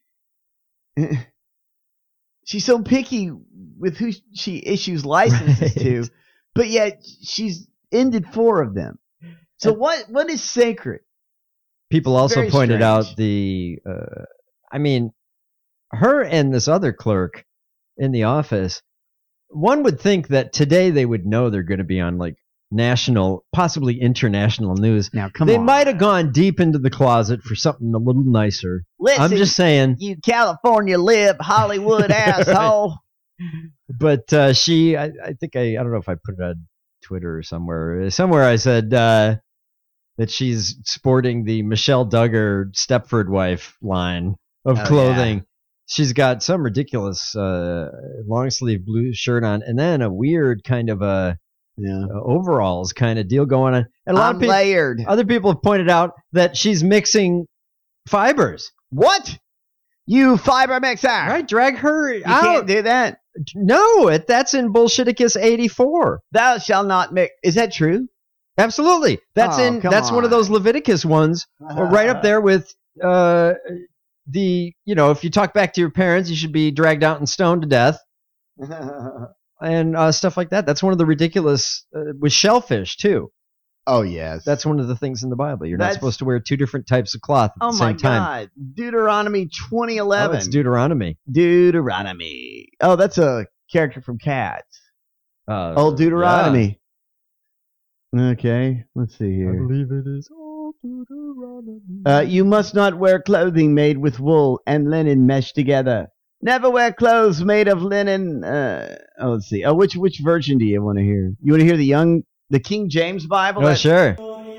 she's so picky with who she issues licenses to, but yet she's ended 4 of them. So what is sacred? People also pointed out her and this other clerk in the office, one would think that today they would know they're going to be on like national, possibly international news. Now, come on. They might have gone deep into the closet for something a little nicer. Listen, I'm just saying. You California lib, Hollywood asshole. But I think I don't know if I put it on Twitter or somewhere. Somewhere I said that she's sporting the Michelle Duggar Stepford wife line of clothing. Yeah. She's got some ridiculous long sleeve blue shirt on, and then a weird kind of overalls kind of deal going on. And a lot of people, layered. Other people have pointed out that she's mixing fibers. What? You fiber mixer? Right, drag her you out. You can't do that. No, that's in Bullshiticus 84. Thou shalt not mix. Is that true? Absolutely. That's one of those Leviticus ones, right up there with if you talk back to your parents, you should be dragged out and stoned to death. And stuff like that. That's one of the ridiculous with shellfish too. Oh yes, that's one of the things in the Bible. You're not supposed to wear 2 different types of cloth at the same time. Oh my God, Deuteronomy 20:11. Oh, it's Deuteronomy. Oh, that's a character from Cats. Old Deuteronomy. Yeah. Okay, let's see here. I believe it is old Deuteronomy. You must not wear clothing made with wool and linen meshed together. Never wear clothes made of linen. Let's see. Which version do you want to hear? You want to hear the young The King James Bible? Oh, sure.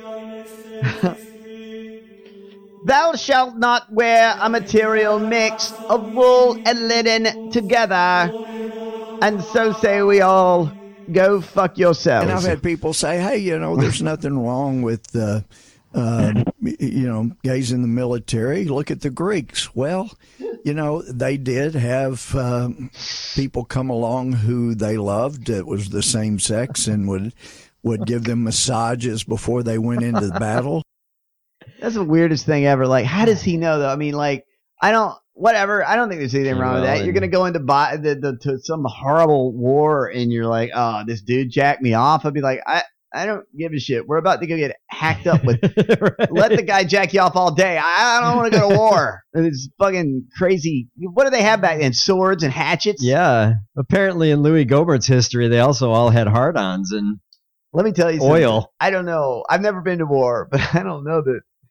Thou shalt not wear a material mixed of wool and linen together. And so say we all, go fuck yourselves. And I've had people say, hey, there's nothing wrong with, gays in the military. Look at the Greeks. Well, they did have people come along who they loved that was the same sex and would give them massages before they went into the battle. That's the weirdest thing ever. Like, how does he know, though? I mean, like, I don't think there's anything wrong with that. You're going to go into to some horrible war and you're like, oh, this dude jacked me off. I'd be like, I don't give a shit. We're about to go get hacked up with. Right. Let the guy jack you off all day. I don't want to go to war. It's fucking crazy. What do they have back then? Swords and hatchets? Yeah. Apparently in Louis Gobert's history, they also all had hard-ons and let me tell you oil. Something. I don't know. I've never been to war, but I don't know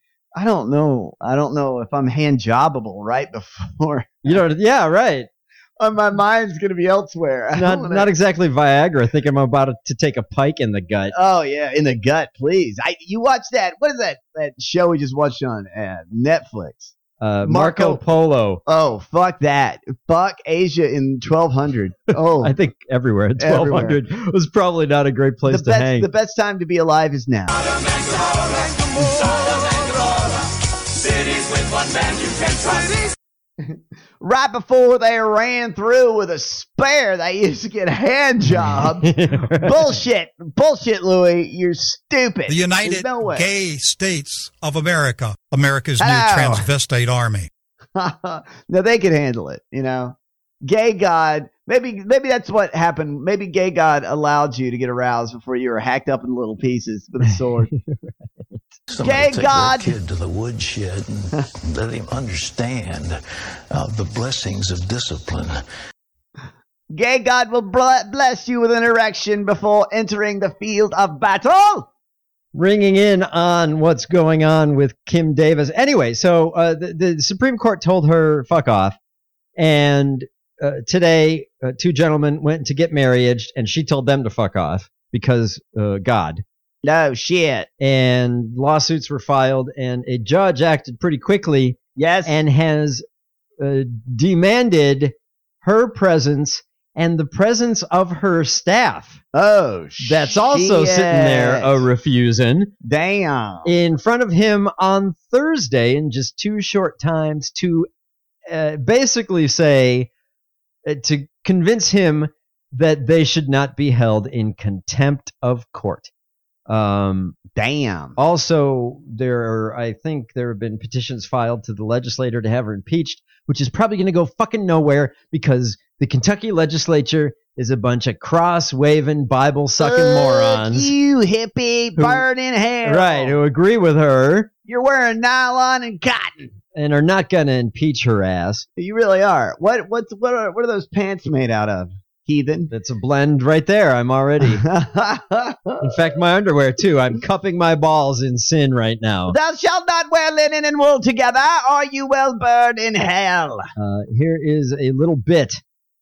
if I'm hand jobbable right before. Yeah, right. My mind's going to be elsewhere. Not exactly Viagra. I think I'm about to take a pike in the gut. Oh, yeah, in the gut, please. You watch that. What is that show we just watched on Netflix? Marco Polo. Oh, fuck that. Fuck Asia in 1200. Oh, I think everywhere. 1200 was probably not a great place to hang. The best time to be alive is now. Cities with one man you can trust. Right before they ran through with a spare, they used to get a hand job. Right. Bullshit, Louis. You're stupid. The United Gay States of America, America's new transvestite army. No, they could handle it. Gay God. Maybe that's what happened. Maybe Gay God allowed you to get aroused before you were hacked up in little pieces with a sword. Somebody take their kid to the woodshed and let him understand the blessings of discipline. Gay God will bless you with an erection before entering the field of battle. Ringing in on what's going on with Kim Davis. Anyway, so the Supreme Court told her fuck off, and today two gentlemen went to get married, and she told them to fuck off because God. No shit. And lawsuits were filed, and a judge acted pretty quickly. Yes. And has demanded her presence and the presence of her staff. Oh, that's also sitting there refusing. Damn. In front of him on Thursday in just 2 short times to basically say, to convince him that they should not be held in contempt of court. Damn. Also, I think there have been petitions filed to the legislature to have her impeached, which is probably going to go fucking nowhere because the Kentucky legislature is a bunch of cross-waving, Bible-sucking morons. You hippie, burn in hell. Right, who agree with her. You're wearing nylon and cotton. And are not going to impeach her ass. You really are. What are those pants made out of? Heathen. It's a blend right there. I'm already. In fact, my underwear, too. I'm cupping my balls in sin right now. Thou shalt not wear linen and wool together, or you will burn in hell. Here is a little bit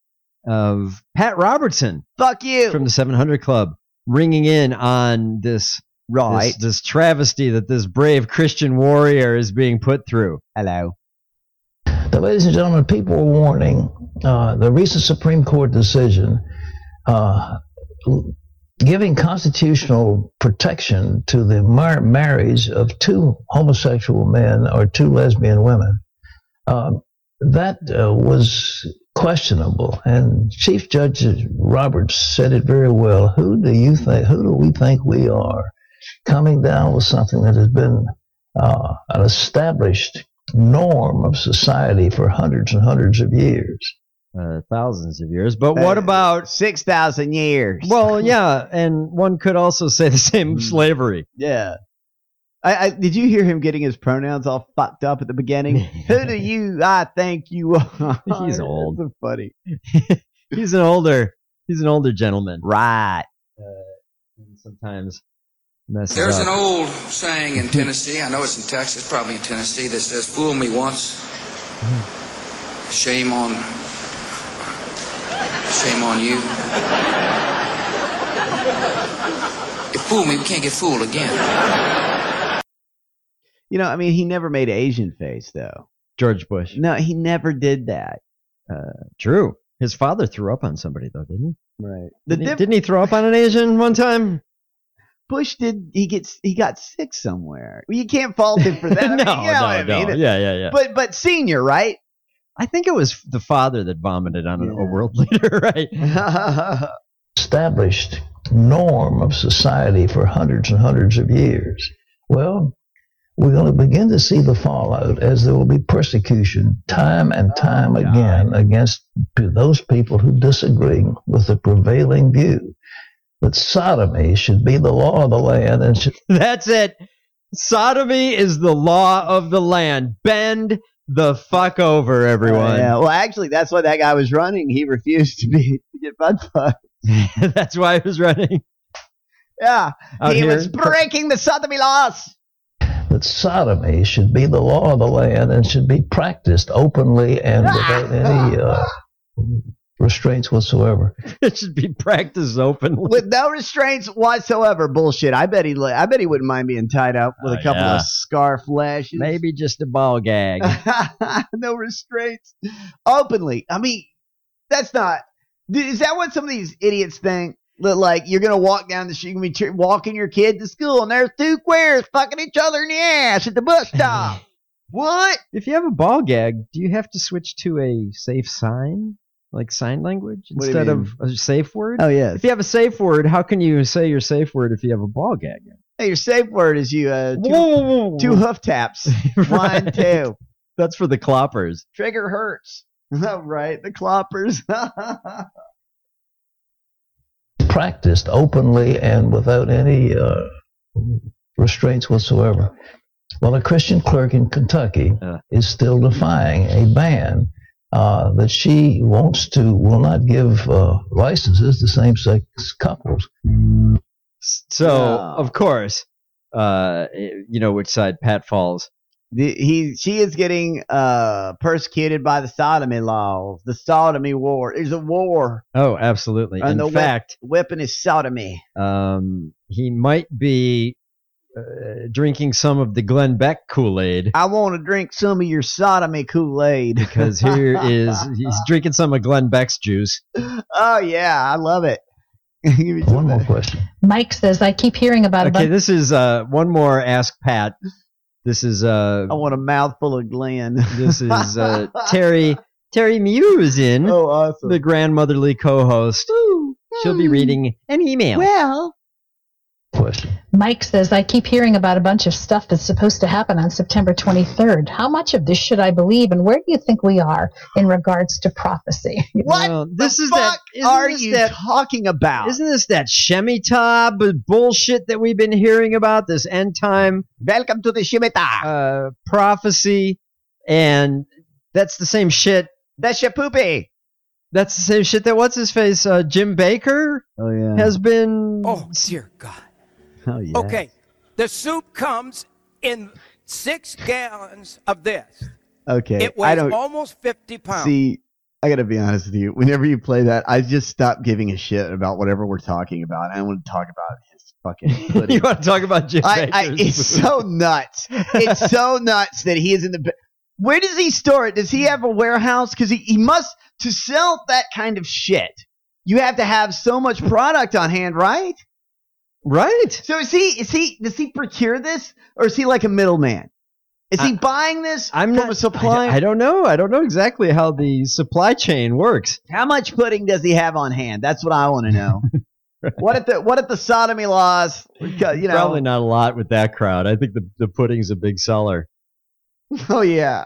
of Pat Robertson. Fuck you. From the 700 Club, ringing in on this travesty that this brave Christian warrior is being put through. Hello. Now, ladies and gentlemen, people are warning the recent Supreme Court decision giving constitutional protection to the marriage of 2 homosexual men or 2 lesbian women. That was questionable, and Chief Judge Roberts said it very well. Who do we think we are, coming down with something that has been an established norm of society for hundreds and hundreds of years? Thousands of years. But what about 6,000 years? Well, yeah, and one could also say the same of slavery. Yeah. Did you hear him getting his pronouns all fucked up at the beginning? Who do I think you are? He's old. That's so funny. He's an older gentleman. Right. Sometimes There's an old saying in Tennessee, I know it's in Texas, probably in Tennessee, that says, fool me once, shame on you. You fooled me, we can't get fooled again. You know, I mean, he never made Asian face, though. George Bush. No, he never did that. True. His father threw up on somebody, though, didn't he? Right. Didn't he throw up on an Asian one time? Bush did. He got sick somewhere. Well, you can't fault him for that. I mean, No. Yeah. But senior, right? I think it was the father that vomited on a world leader, right? Established norm of society for hundreds and hundreds of years. Well, we're going to begin to see the fallout as there will be persecution time and time again against those people who disagree with the prevailing view that sodomy should be the law of the land. And That's it. Sodomy is the law of the land. Bend the fuck over, everyone. Yeah. Well, actually, that's why that guy was running. He refused to get butt fucked. That's why he was running. Yeah. He was breaking the sodomy laws. That sodomy should be the law of the land and should be practiced openly and without any restraints whatsoever. It should be practiced openly with no restraints whatsoever. Bullshit. I bet he wouldn't mind being tied up with a couple of scarf lashes. Maybe just a ball gag. No restraints. Openly. I mean, that's not. Is that what some of these idiots think? That, like, you're going to walk down the street, you're going to be walking your kid to school, and there's two queers fucking each other in the ass at the bus stop. What? If you have a ball gag, do you have to switch to a safe sign? Like sign language instead of a safe word? Oh, yeah. If you have a safe word, how can you say your safe word if you have a ball gag? Hey, your safe word is you two hoof taps. Right. 1, 2. That's for the cloppers. Trigger hurts. Right, the cloppers. Practiced openly and without any restraints whatsoever. Well, a Christian clerk in Kentucky is still defying a ban that she will not give licenses to same-sex couples. So, of course, you know which side Pat falls. She is getting persecuted by the sodomy laws, the sodomy war. There's a war. Oh, absolutely. And in fact, weapon is sodomy. He might be drinking some of the Glenn Beck Kool-Aid. I want to drink some of your sodomy Kool-Aid. Because he's drinking some of Glenn Beck's juice. Oh, yeah, I love it. One more question. Mike says, I keep hearing about Okay, this is one more Ask Pat. This is I want a mouthful of Glenn. This is Terry Musin, awesome. The grandmotherly co-host. She'll be reading an email. Well, question. Mike says, I keep hearing about a bunch of stuff that's supposed to happen on September 23rd. How much of this should I believe, and where do you think we are in regards to prophecy? What the fuck are you talking about? Isn't this that Shemitah bullshit that we've been hearing about, this end time? Welcome to the Shemitah. Prophecy, and that's the same shit. That's your poopy. That's the same shit that what's-his-face, Jim Baker has been... Oh, dear God. Oh, yeah. Okay, the soup comes in 6 gallons of this. Okay. It weighs almost 50 pounds. See, I got to be honest with you. Whenever you play that, I just stop giving a shit about whatever we're talking about. I want to talk about his fucking pudding. You want to talk about Jim Baker's It's so nuts. It's so nuts that he is in the... Where does he store it? Does he have a warehouse? Because he must... To sell that kind of shit, you have to have so much product on hand, right? Right. So does he procure this, or is he like a middleman? Is he buying this from a supplier? I don't know. I don't know exactly how the supply chain works. How much pudding does he have on hand? That's what I want to know. What if the sodomy laws? Probably not a lot with that crowd. I think the pudding's a big seller. Oh yeah.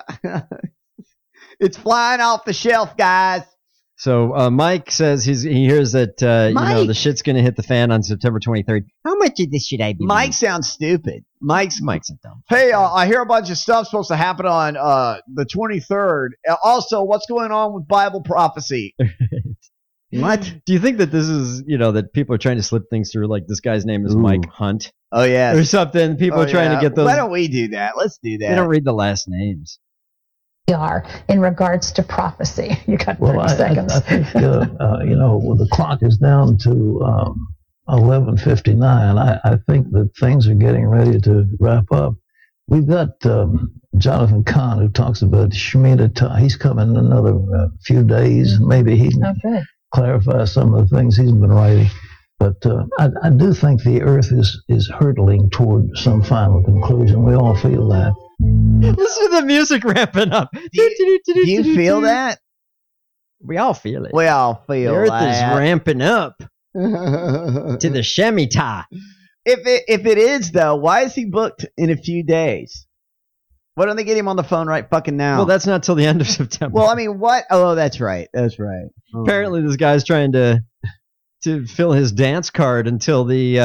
It's flying off the shelf, guys. So Mike says he hears that the shit's going to hit the fan on September 23rd. How much of this should I be? Mike sounds stupid. Mike's a dumb. Hey, I hear a bunch of stuff supposed to happen on the 23rd. Also, what's going on with Bible prophecy? What? Do you think that this is, that people are trying to slip things through? Like this guy's name is Mike Hunt. Oh yeah, or something. People are trying to get those. Why don't we do that? Let's do that. They don't read the last names. Are in regards to prophecy. You got 30 seconds. I think, the clock is down to 11:59. I think that things are getting ready to wrap up. We've got Jonathan Kahn, who talks about Shemitah Torah. He's coming in another few days. Maybe he can clarify some of the things he's been writing. But I do think the earth is hurtling toward some final conclusion. We all feel that. Listen to the music ramping up. Do you feel that? We all feel it. We all feel the earth that. is ramping up to the Shemitah. If it is, though, why is he booked in a few days? Why don't they get him on the phone right fucking now? Well, that's not till the end of September. Well, I mean, what? Oh, that's right. That's right. Oh. Apparently, this guy's trying to fill his dance card until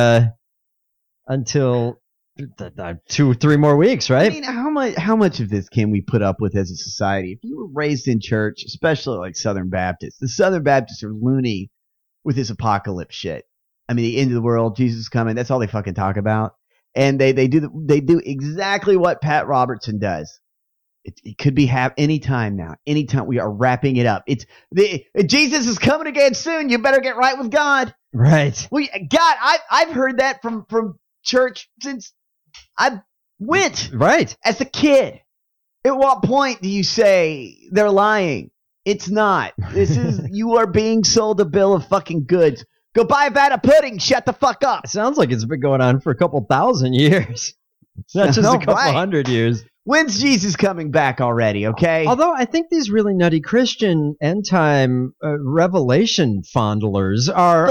2-3 more weeks, right? I mean, how much of this can we put up with as a society? If you were raised in church, especially like Southern Baptists, the Southern Baptists are loony with this apocalypse shit. I mean, the end of the world, Jesus is coming. That's all they fucking talk about. And they do exactly what Pat Robertson does. It could be any time now. Anytime we are wrapping it up. Jesus is coming again soon. You better get right with God. Right. Well, God, I've heard that from church since I went. Right. As a kid. At what point do you say they're lying? It's not. This is you are being sold a bill of fucking goods. Go buy a vat of pudding. Shut the fuck up. It sounds like it's been going on for a couple thousand years. Not just a couple hundred years. When's Jesus coming back already, okay? Although I think these really nutty Christian end-time revelation fondlers are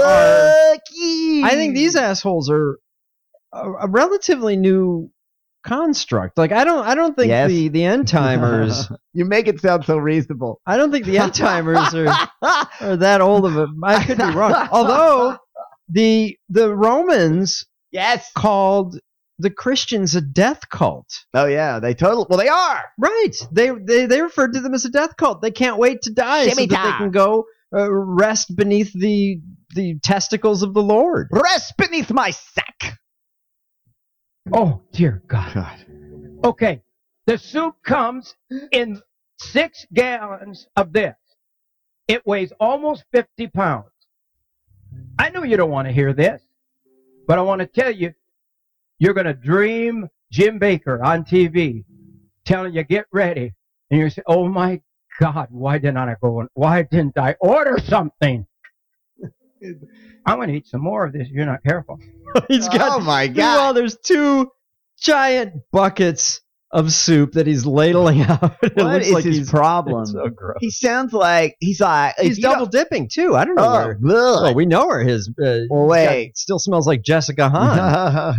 I think these assholes are a relatively new construct. Like I don't think the end timers. You make it sound so reasonable. I don't think the end timers are that old of a. I could be wrong. Although the Romans called the Christians a death cult. Oh yeah, they are right. They referred to them as a death cult. They can't wait to die so that they can go rest beneath the testicles of the Lord. Rest beneath my sack. Oh, dear God. Okay, the soup comes in 6 gallons of this. It weighs almost 50 pounds. I know you don't want to hear this, but I want to tell you, you're going to dream Jim Baker on TV telling you, get ready. And you say, oh my God, why didn't I order something? I'm going to eat some more of this if you're not careful. He's got, oh my God. Well, there's 2 giant buckets of soup that he's ladling out. What is his problem? So gross. He sounds like he's double dipping too. I don't know where. Well, we know where his. Wait, still smells like Jessica Hahn.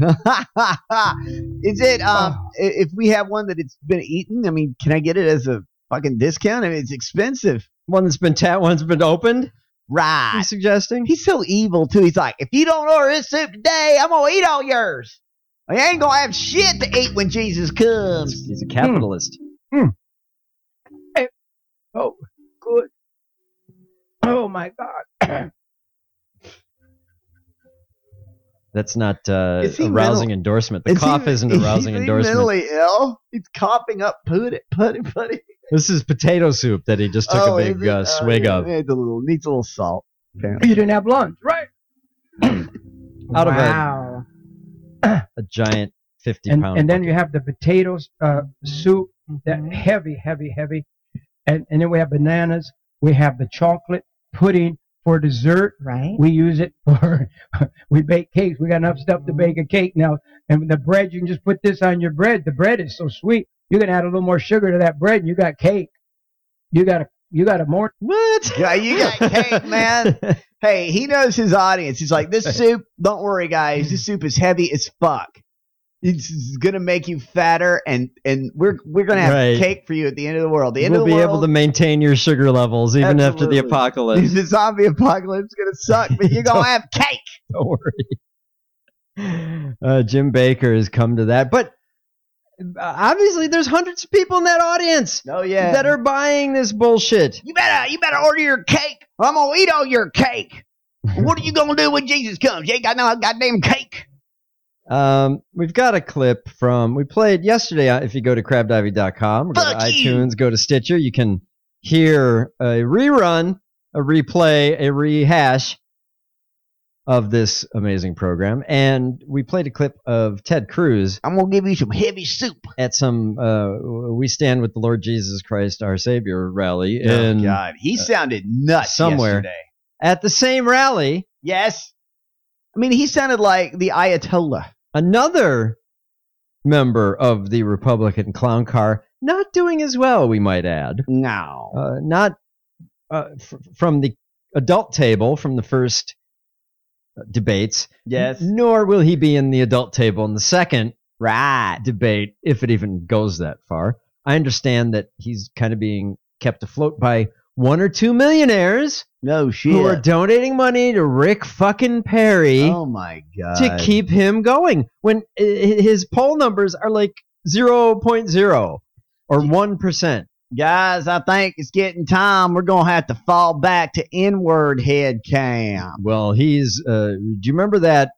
Is it? If we have one that it's been eaten, I mean, can I get it as a fucking discount? I mean, it's expensive. One's been opened. Right. He's suggesting. He's so evil too. He's like, if you don't order this soup today, I'm gonna eat all yours. I ain't gonna have shit to eat when Jesus comes. He's a capitalist. Hey. Oh, good. Oh my God. That's not a rousing endorsement. The cough isn't a rousing endorsement. Is he mentally ill? He's coughing up putty. This is potato soup that he just took a big swig of. Needs a little salt. Apparently. You didn't have lunch, right? Out of a giant 50-pound. And then you have the potatoes soup, that heavy. And then we have bananas. We have the chocolate pudding for dessert. Right. We use it we bake cakes. We got enough stuff to bake a cake now. And the bread, you can just put this on your bread. The bread is so sweet. You can add a little more sugar to that bread and you got cake. You got a more. What? Yeah, you got cake, man. Hey, he knows his audience. He's like, this soup, don't worry, guys. This soup is heavy as fuck. It's going to make you fatter, and we're going to have cake for you at the end of the world. We'll be able to maintain your sugar levels even after the apocalypse. The zombie apocalypse is going to suck, but you're going to have cake. Don't worry. Jim Baker has come to that. But obviously, there's hundreds of people in that audience that are buying this bullshit. You better order your cake, or I'm going to eat all your cake. What are you going to do when Jesus comes? You ain't got no goddamn cake. We've got a clip we played yesterday. If you go to crabdiving.com or go to iTunes, go to Stitcher, you can hear a rerun, a replay, a rehash of this amazing program, and we played a clip of Ted Cruz. I'm gonna give you some heavy soup at some We Stand with the Lord Jesus Christ, our Savior rally. Oh God, he sounded nuts somewhere yesterday. At the same rally. Yes, I mean he sounded like the Ayatollah. Another member of the Republican clown car, not doing as well, we might add. No, not from the adult table from the first debates. Yes. Nor will he be in the adult table in the second debate, if it even goes that far. I understand that he's kind of being kept afloat by 1 or 2 millionaires. No shit. Who are donating money to Rick fucking Perry. Oh my God. To keep him going when his poll numbers are like 0.0 or 1%. Guys, I think it's getting time. We're going to have to fall back to N-word head cam. Well, he's, do you remember that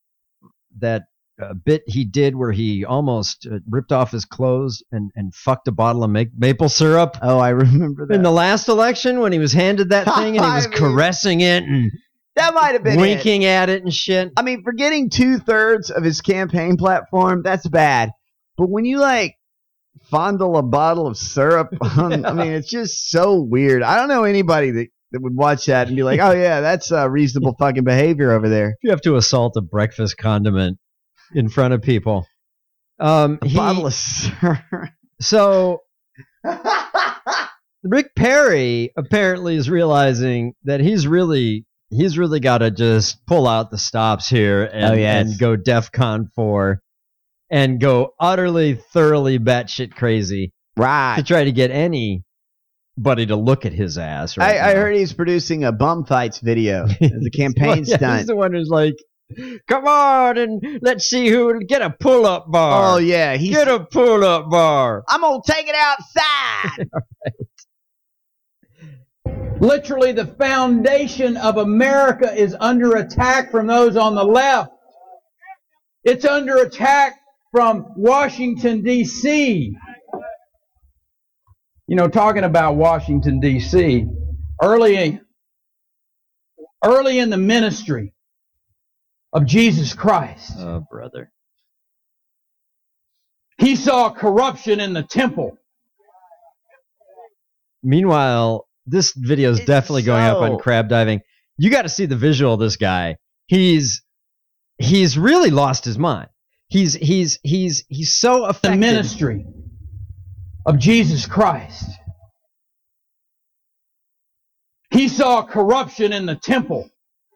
bit he did where he almost ripped off his clothes and fucked a bottle of maple syrup? Oh, I remember that. In the last election when he was handed that thing and he was caressing it and that might have been winking at it and shit. I mean, forgetting 2/3 of his campaign platform, that's bad. But when you fondle a bottle of syrup. I mean, it's just so weird. I don't know anybody that would watch that and be like, oh, yeah, that's reasonable fucking behavior over there. If you have to assault a breakfast condiment in front of people. Bottle of syrup. So, Rick Perry apparently is realizing that he's really got to just pull out the stops here and go DEFCON 4. And go utterly, thoroughly batshit crazy. Right. To try to get anybody to look at his ass. Right I heard he's producing a bum fights video as a campaign stunt. He's the one who's like, come on and let's see who will get a pull-up bar. Oh, yeah. Get a pull-up bar. I'm going to take it outside. Right. Literally, the foundation of America is under attack from those on the left. It's under attack from Washington, D.C. You know, talking about Washington, D.C., early in the ministry of Jesus Christ. Oh, brother. He saw corruption in the temple. Meanwhile, this video is definitely going up on Crab Diving. You got to see the visual of this guy. He's really lost his mind. He's so affected. The ministry of Jesus Christ. He saw corruption in the temple.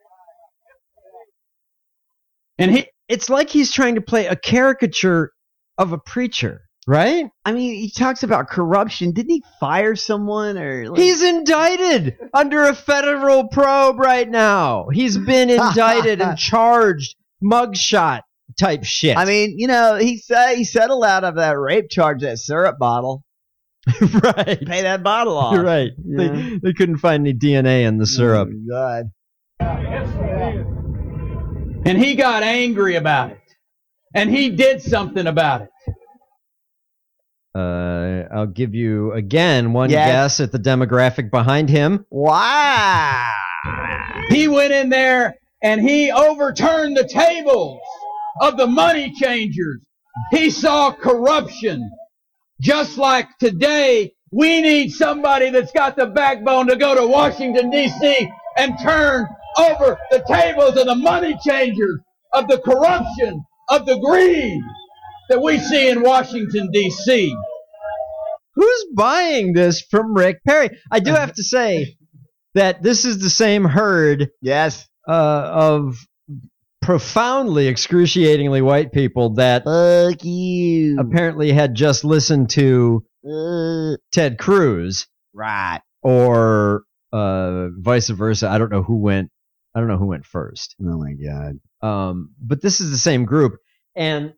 And it's like he's trying to play a caricature of a preacher, right? I mean, he talks about corruption. Didn't he fire someone or He's indicted under a federal probe right now. He's been indicted and charged. Mugshot type shit. I mean, you know, he settled out of that rape charge, that syrup bottle. Right. Pay that bottle off. You're right. Yeah. They couldn't find any DNA in the syrup. Oh, God. And he got angry about it. And he did something about it. I'll give you, again, one guess at the demographic behind him. Wow. He went in there and he overturned the tables of the money changers. He saw corruption. Just like today, we need somebody that's got the backbone to go to Washington, D.C. and turn over the tables of the money changers, of the corruption, of the greed that we see in Washington, D.C. Who's buying this from Rick Perry? I do have to say that this is the same herd of profoundly, excruciatingly white people that apparently had just listened to Ted Cruz. Right. Or vice versa. I don't know who went first. Oh my God. But this is the same group. And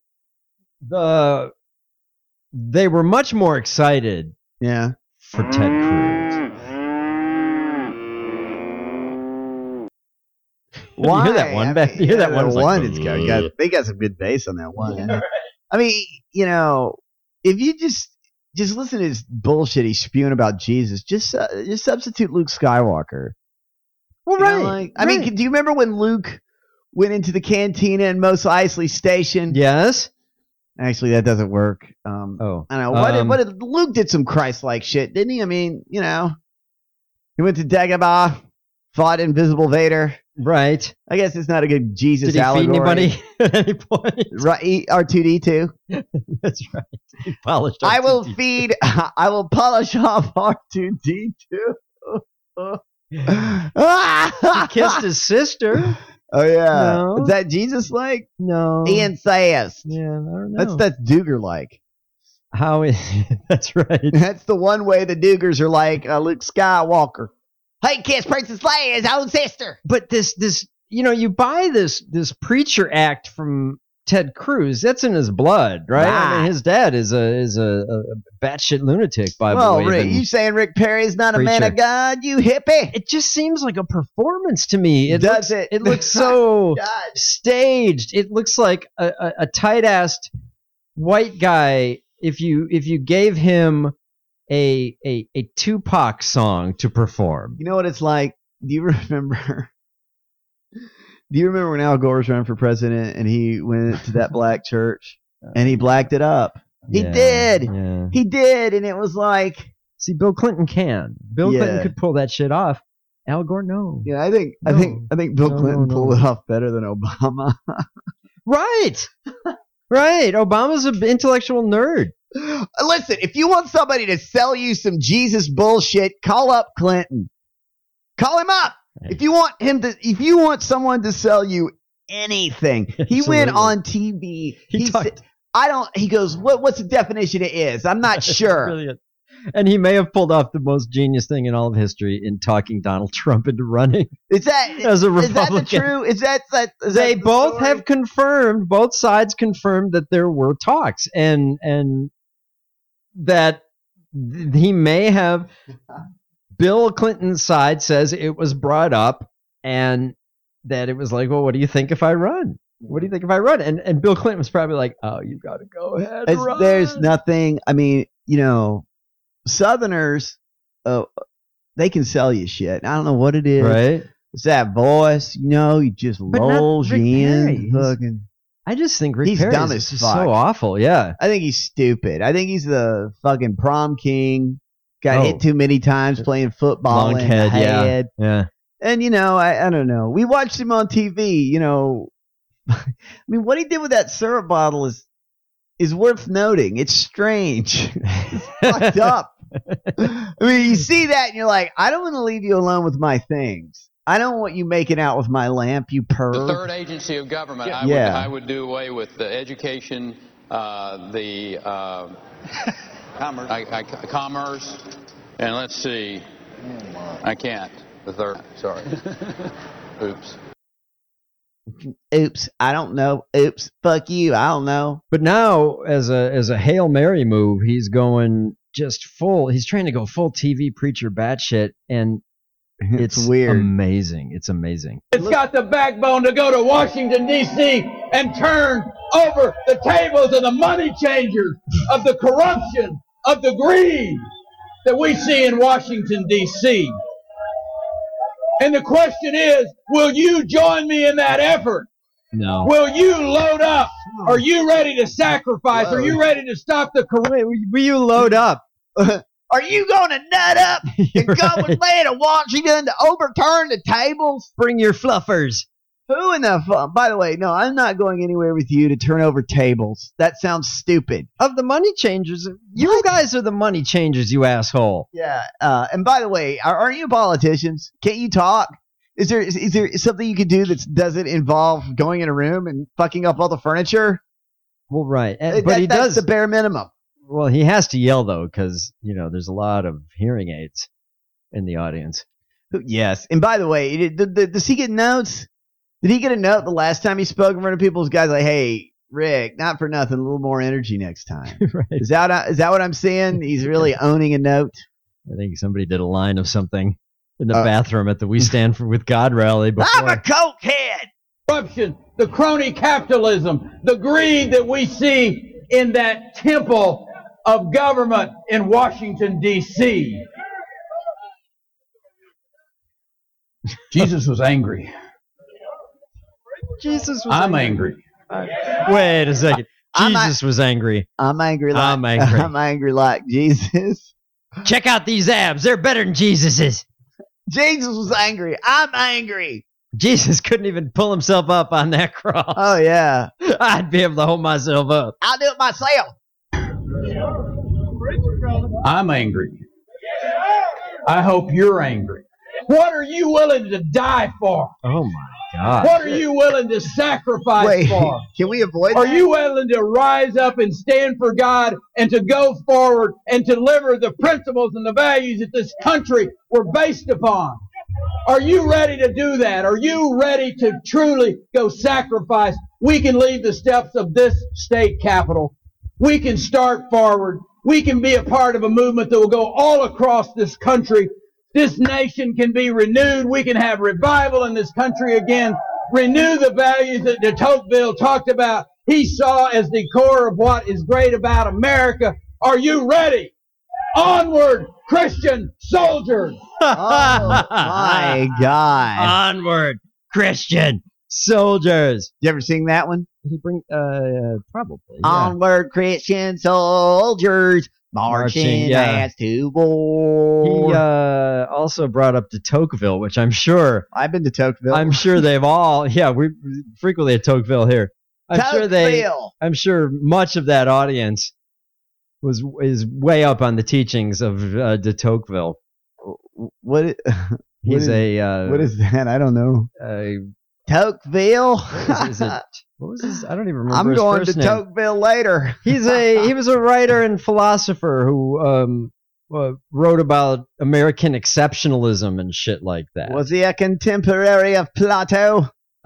they were much more excited for Ted Cruz. Why? You hear that one? You hear that one? They got some good bass on that one. I mean, you know, if you just listen to this bullshit he's spewing about Jesus, just substitute Luke Skywalker. Well, right. I mean, do you remember when Luke went into the cantina in Mos Eisley Station. Yes. Actually, that doesn't work. I don't know. What did Luke did some Christ-like shit, didn't he? I mean, you know, he went to Dagobah, fought Invisible Vader. Right. I guess it's not a good Jesus allegory. Did he feed anybody at any point? Right. R2D2. That's right. He polished I will polish off R2D2. He kissed his sister. Oh yeah. No. Is that Jesus like? No. Ian says. Yeah, I don't know. That's Duger like. How is that's right. That's the one way the Dugers are like Luke Skywalker. Hey, kiss Princess Leia's own sister. But this, you know, you buy this preacher act from Ted Cruz. That's in his blood, right? I mean, his dad is a batshit lunatic. Rick, you saying Rick Perry is not a man of God? You hippie! It just seems like a performance to me. It It looks so staged. It looks like a tight-assed white guy. If you gave him a Tupac song to perform. You know what it's like? Do you remember when Al Gore was running for president and he went to that black church and he blacked it up? He did. Yeah. He did, and it was like, see, Bill Clinton can. Bill Clinton could pull that shit off. Al Gore, no. Yeah, I think Bill Clinton pulled it off better than Obama. Right. Right. Obama's an intellectual nerd. Listen, if you want somebody to sell you some Jesus bullshit, call up Clinton. Call him up. If you want someone to sell you anything, he went on TV. He goes, what's the definition of is? I'm not sure. Brilliant. And he may have pulled off the most genius thing in all of history in talking Donald Trump into running. Is that as a Republican? Is that the true? Is that they both have confirmed? Both sides confirmed that there were talks, and that he may have. Bill Clinton's side says it was brought up, and that it was like, well, what do you think if I run? What do you think if I run? And Bill Clinton was probably like, oh, you got to go ahead. Run. There's nothing. I mean, you know. Southerners, they can sell you shit. I don't know what it is. Right? It's that voice, you know, he just lulls you in. Fucking. I just think Rick he's Perry dumb is as fuck. So awful, yeah. I think he's stupid. I think he's the fucking prom king. Got hit too many times playing football. Long head, yeah. And, you know, I don't know. We watched him on TV, you know. I mean, what he did with that syrup bottle is worth noting. It's strange. It's fucked up. I mean, you see that and you're like, I don't want to leave you alone with my things. I don't want you making out with my lamp, you perv. The third agency of government, I would do away with the education, the commerce, and let's see. I can't. The third. Sorry. Oops. Oops, I don't know. Oops, fuck you, I don't know. But now, as a Hail Mary move, he's going just full. He's trying to go full TV preacher batshit, and it's weird. Amazing. It's amazing. It's got the backbone to go to Washington, D.C. and turn over the tables of the money changers, of the corruption, of the greed that we see in Washington, D.C. And the question is, will you join me in that effort? No. Will you load up? Are you ready to sacrifice? Are you ready to stop the corruption? Will you load up? Are you going to nut up and go and land in Washington to overturn the tables? Bring your fluffers. Who in the fuck? By the way, no, I'm not going anywhere with you to turn over tables. That sounds stupid. Of the money changers, you guys are the money changers, you asshole. Yeah. And by the way, aren't you politicians? Can't you talk? Is there something you could do that doesn't involve going in a room and fucking up all the furniture? Well, right, but that's does the bare minimum. Well, he has to yell though, because there's a lot of hearing aids in the audience. Yes, and by the way, does he get notes? Did he get a note the last time he spoke in front of people? Guys like, hey, Rick, not for nothing, a little more energy next time. Right. Is that what I'm seeing? He's really owning a note. I think somebody did a line of something in the bathroom at the We Stand with God rally before. I'm a cokehead. Corruption, the crony capitalism, the greed that we see in that temple of government in Washington, D.C. Jesus was angry. Jesus was I'm angry. Wait a second. Jesus was angry. I'm angry. I'm angry. I'm angry like Jesus. Check out these abs. They're better than Jesus's. Jesus was angry. I'm angry. Jesus couldn't even pull himself up on that cross. Oh, yeah. I'd be able to hold myself up. I'll do it myself. I'm angry. I hope you're angry. What are you willing to die for? Oh, my God. What are you willing to sacrifice for? Can we avoid Are that? you willing to rise up and stand for God and to go forward and deliver the principles and the values that this country were based upon? Are you ready to do that? Are you ready to truly go sacrifice? We can leave the steps of this state capitol. We can start forward. We can be a part of a movement that will go all across this country. This nation can be renewed. We can have revival in this country again. Renew the values that de Tocqueville talked about. He saw as the core of what is great about America. Are you ready? Onward, Christian soldiers! Oh, my God. Onward, Christian soldiers. You ever sing that one? He bring probably. Yeah. Onward, Christian soldiers, marching yeah. as to war. He also brought up de Tocqueville, which I'm sure. I've been to Tocqueville. I'm sure they've all. Yeah, we frequently at Tocqueville here. I'm sure much of that audience is way up on the teachings of de Tocqueville. What is that? I don't know. Tocqueville. What was his? I don't even remember. I'm his going first to name. Tocqueville later. He was a writer and philosopher who wrote about American exceptionalism and shit like that. Was he a contemporary of Plato?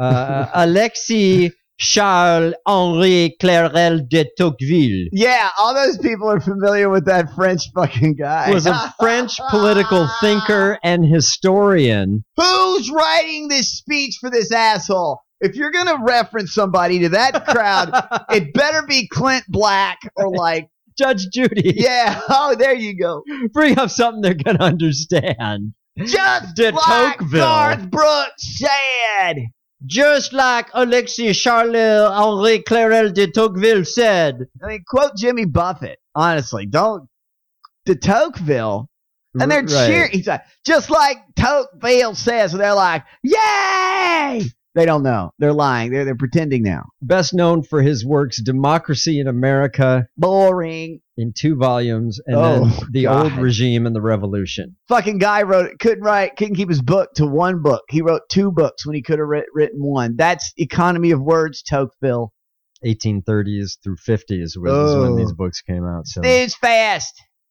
Alexis Charles Henri Clérel de Tocqueville. Yeah, all those people are familiar with that French fucking guy. Was a French political thinker and historian. Who's writing this speech for this asshole? If you're going to reference somebody to that crowd, it better be Clint Black or like Judge Judy. Yeah. Oh, there you go. Bring up something they're going to understand. Just de like Tocqueville. Garth Brooks said. Just like Alexis Charles Henri Clérel de Tocqueville said. I mean, quote Jimmy Buffett. Honestly, don't. De Tocqueville. And they're cheering. He's like, just like Tocqueville says. So they're like, yay! They don't know. They're lying. They're pretending now. Best known for his works Democracy in America. Boring. In 2 volumes. And then The Old Regime and the Revolution. Fucking guy couldn't keep his book to 1 book. He wrote 2 books when he could have written 1. That's economy of words, Tocqueville. 1830s through 50s was when these books came out. So. Snooze fast.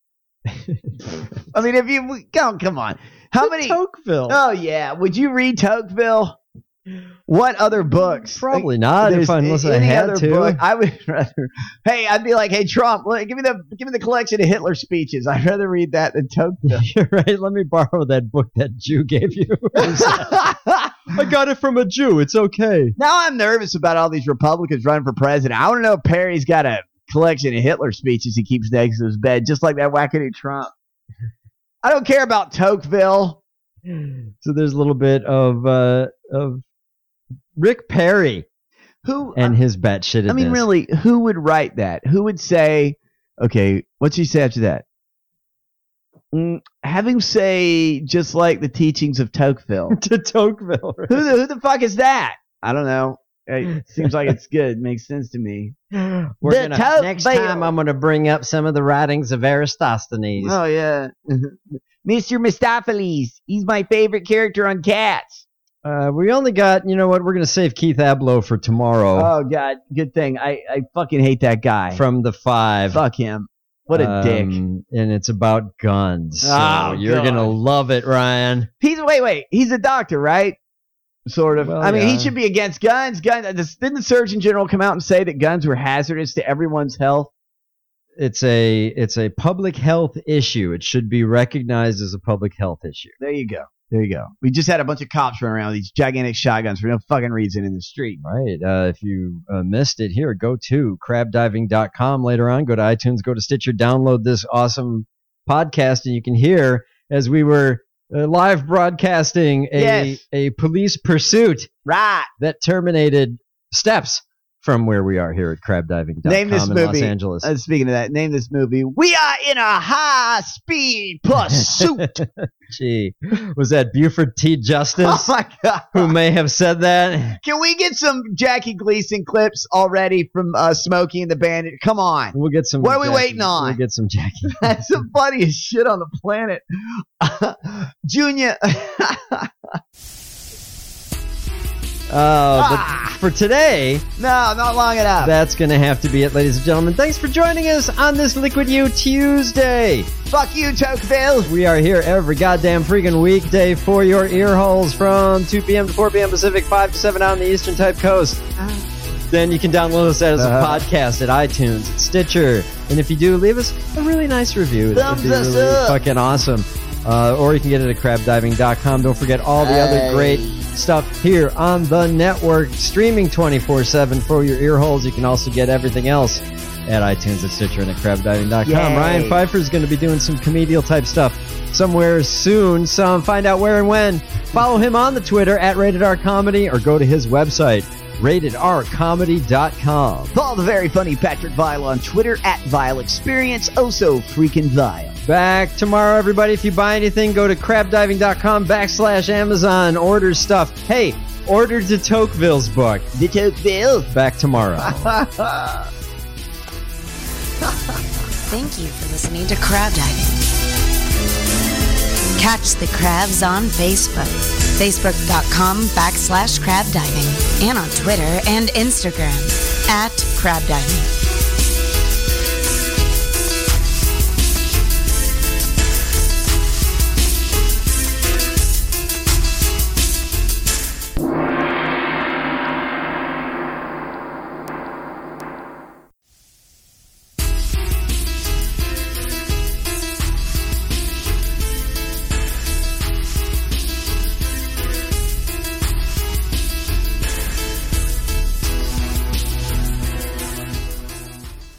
I mean, if you come on. How many Tocqueville? Oh yeah. Would you read Tocqueville? What other books? Probably not. Unless I had to. Book, I would rather. Hey, I'd be like, hey Trump, give me the collection of Hitler speeches. I'd rather read that than Tocqueville. You're right. Let me borrow that book that Jew gave you. I got it from a Jew. It's okay. Now I'm nervous about all these Republicans running for president. I want to know if Perry's got a collection of Hitler speeches he keeps next to his bed, just like that wackadoo Trump. I don't care about Tocqueville. So there's a little bit of Rick Perry, and his batshit. I mean, really, who would write that? Who would say, okay, what's he say after that? Have him say, just like the teachings of Tocqueville. To Tocqueville. Right? Who the fuck is that? I don't know. It seems like it's good. Makes sense to me. Next time I'm going to bring up some of the writings of Aristophanes. Oh, yeah. Mr. Mistopheles. He's my favorite character on Cats. We only got, you know what, we're going to save Keith Abloh for tomorrow. Oh, God. Good thing. I fucking hate that guy. From The Five. Fuck him. What a dick. And it's about guns. So you're going to love it, Ryan. Wait. He's a doctor, right? Sort of. Well, I mean, he should be against guns. Didn't the Surgeon General come out and say that guns were hazardous to everyone's health? It's a public health issue. It should be recognized as a public health issue. There you go. We just had a bunch of cops running around with these gigantic shotguns for no fucking reason in the street. Right. If you missed it, here, go to crabdiving.com later on. Go to iTunes, go to Stitcher, download this awesome podcast, and you can hear as we were live broadcasting a police pursuit that terminated steps from where we are here at crabdiving.com Name this movie. in Los Angeles. Speaking of that, name this movie. We are in a high-speed pursuit. Gee, was that Buford T. Justice? Oh, my God. Who may have said that? Can we get some Jackie Gleason clips already from Smokey and the Bandit? Come on. We'll get some. What are we waiting on? We'll get some Jackie. That's the funniest shit on the planet. Junior. But for today, no, not long enough. That's going to have to be it, ladies and gentlemen. Thanks for joining us on this Liquid You Tuesday. Fuck you, Tocqueville. We are here every goddamn freaking weekday for your ear holes from 2 p.m. to 4 p.m. Pacific, 5 to 7 on the Eastern Type Coast. Then you can download us as a podcast at iTunes, at Stitcher. And if you do, leave us a really nice review. That would be really fucking awesome. Or you can get it at crabdiving.com. Don't forget all the other great stuff here on the network, streaming 24/7 for your ear holes. You can also get everything else at iTunes, at Stitcher, and at crabdiving.com. Yay. Ryan Pfeiffer is going to be doing some comedial type stuff somewhere soon. Find out where and when. Follow him on the Twitter at RatedRComedy, or go to his website, ratedrcomedy.com. Follow the very funny Patrick Vile on Twitter at Vile Experience. Oh, so freaking vile. Back tomorrow, everybody. If you buy anything, go to crabdiving.com/Amazon. Order stuff. Hey, order de Tocqueville's book. De Tocqueville. Back tomorrow. Thank you for listening to Crab Diving. Catch the crabs on Facebook. Facebook.com/crabdiving. And on Twitter and Instagram @crabdiving.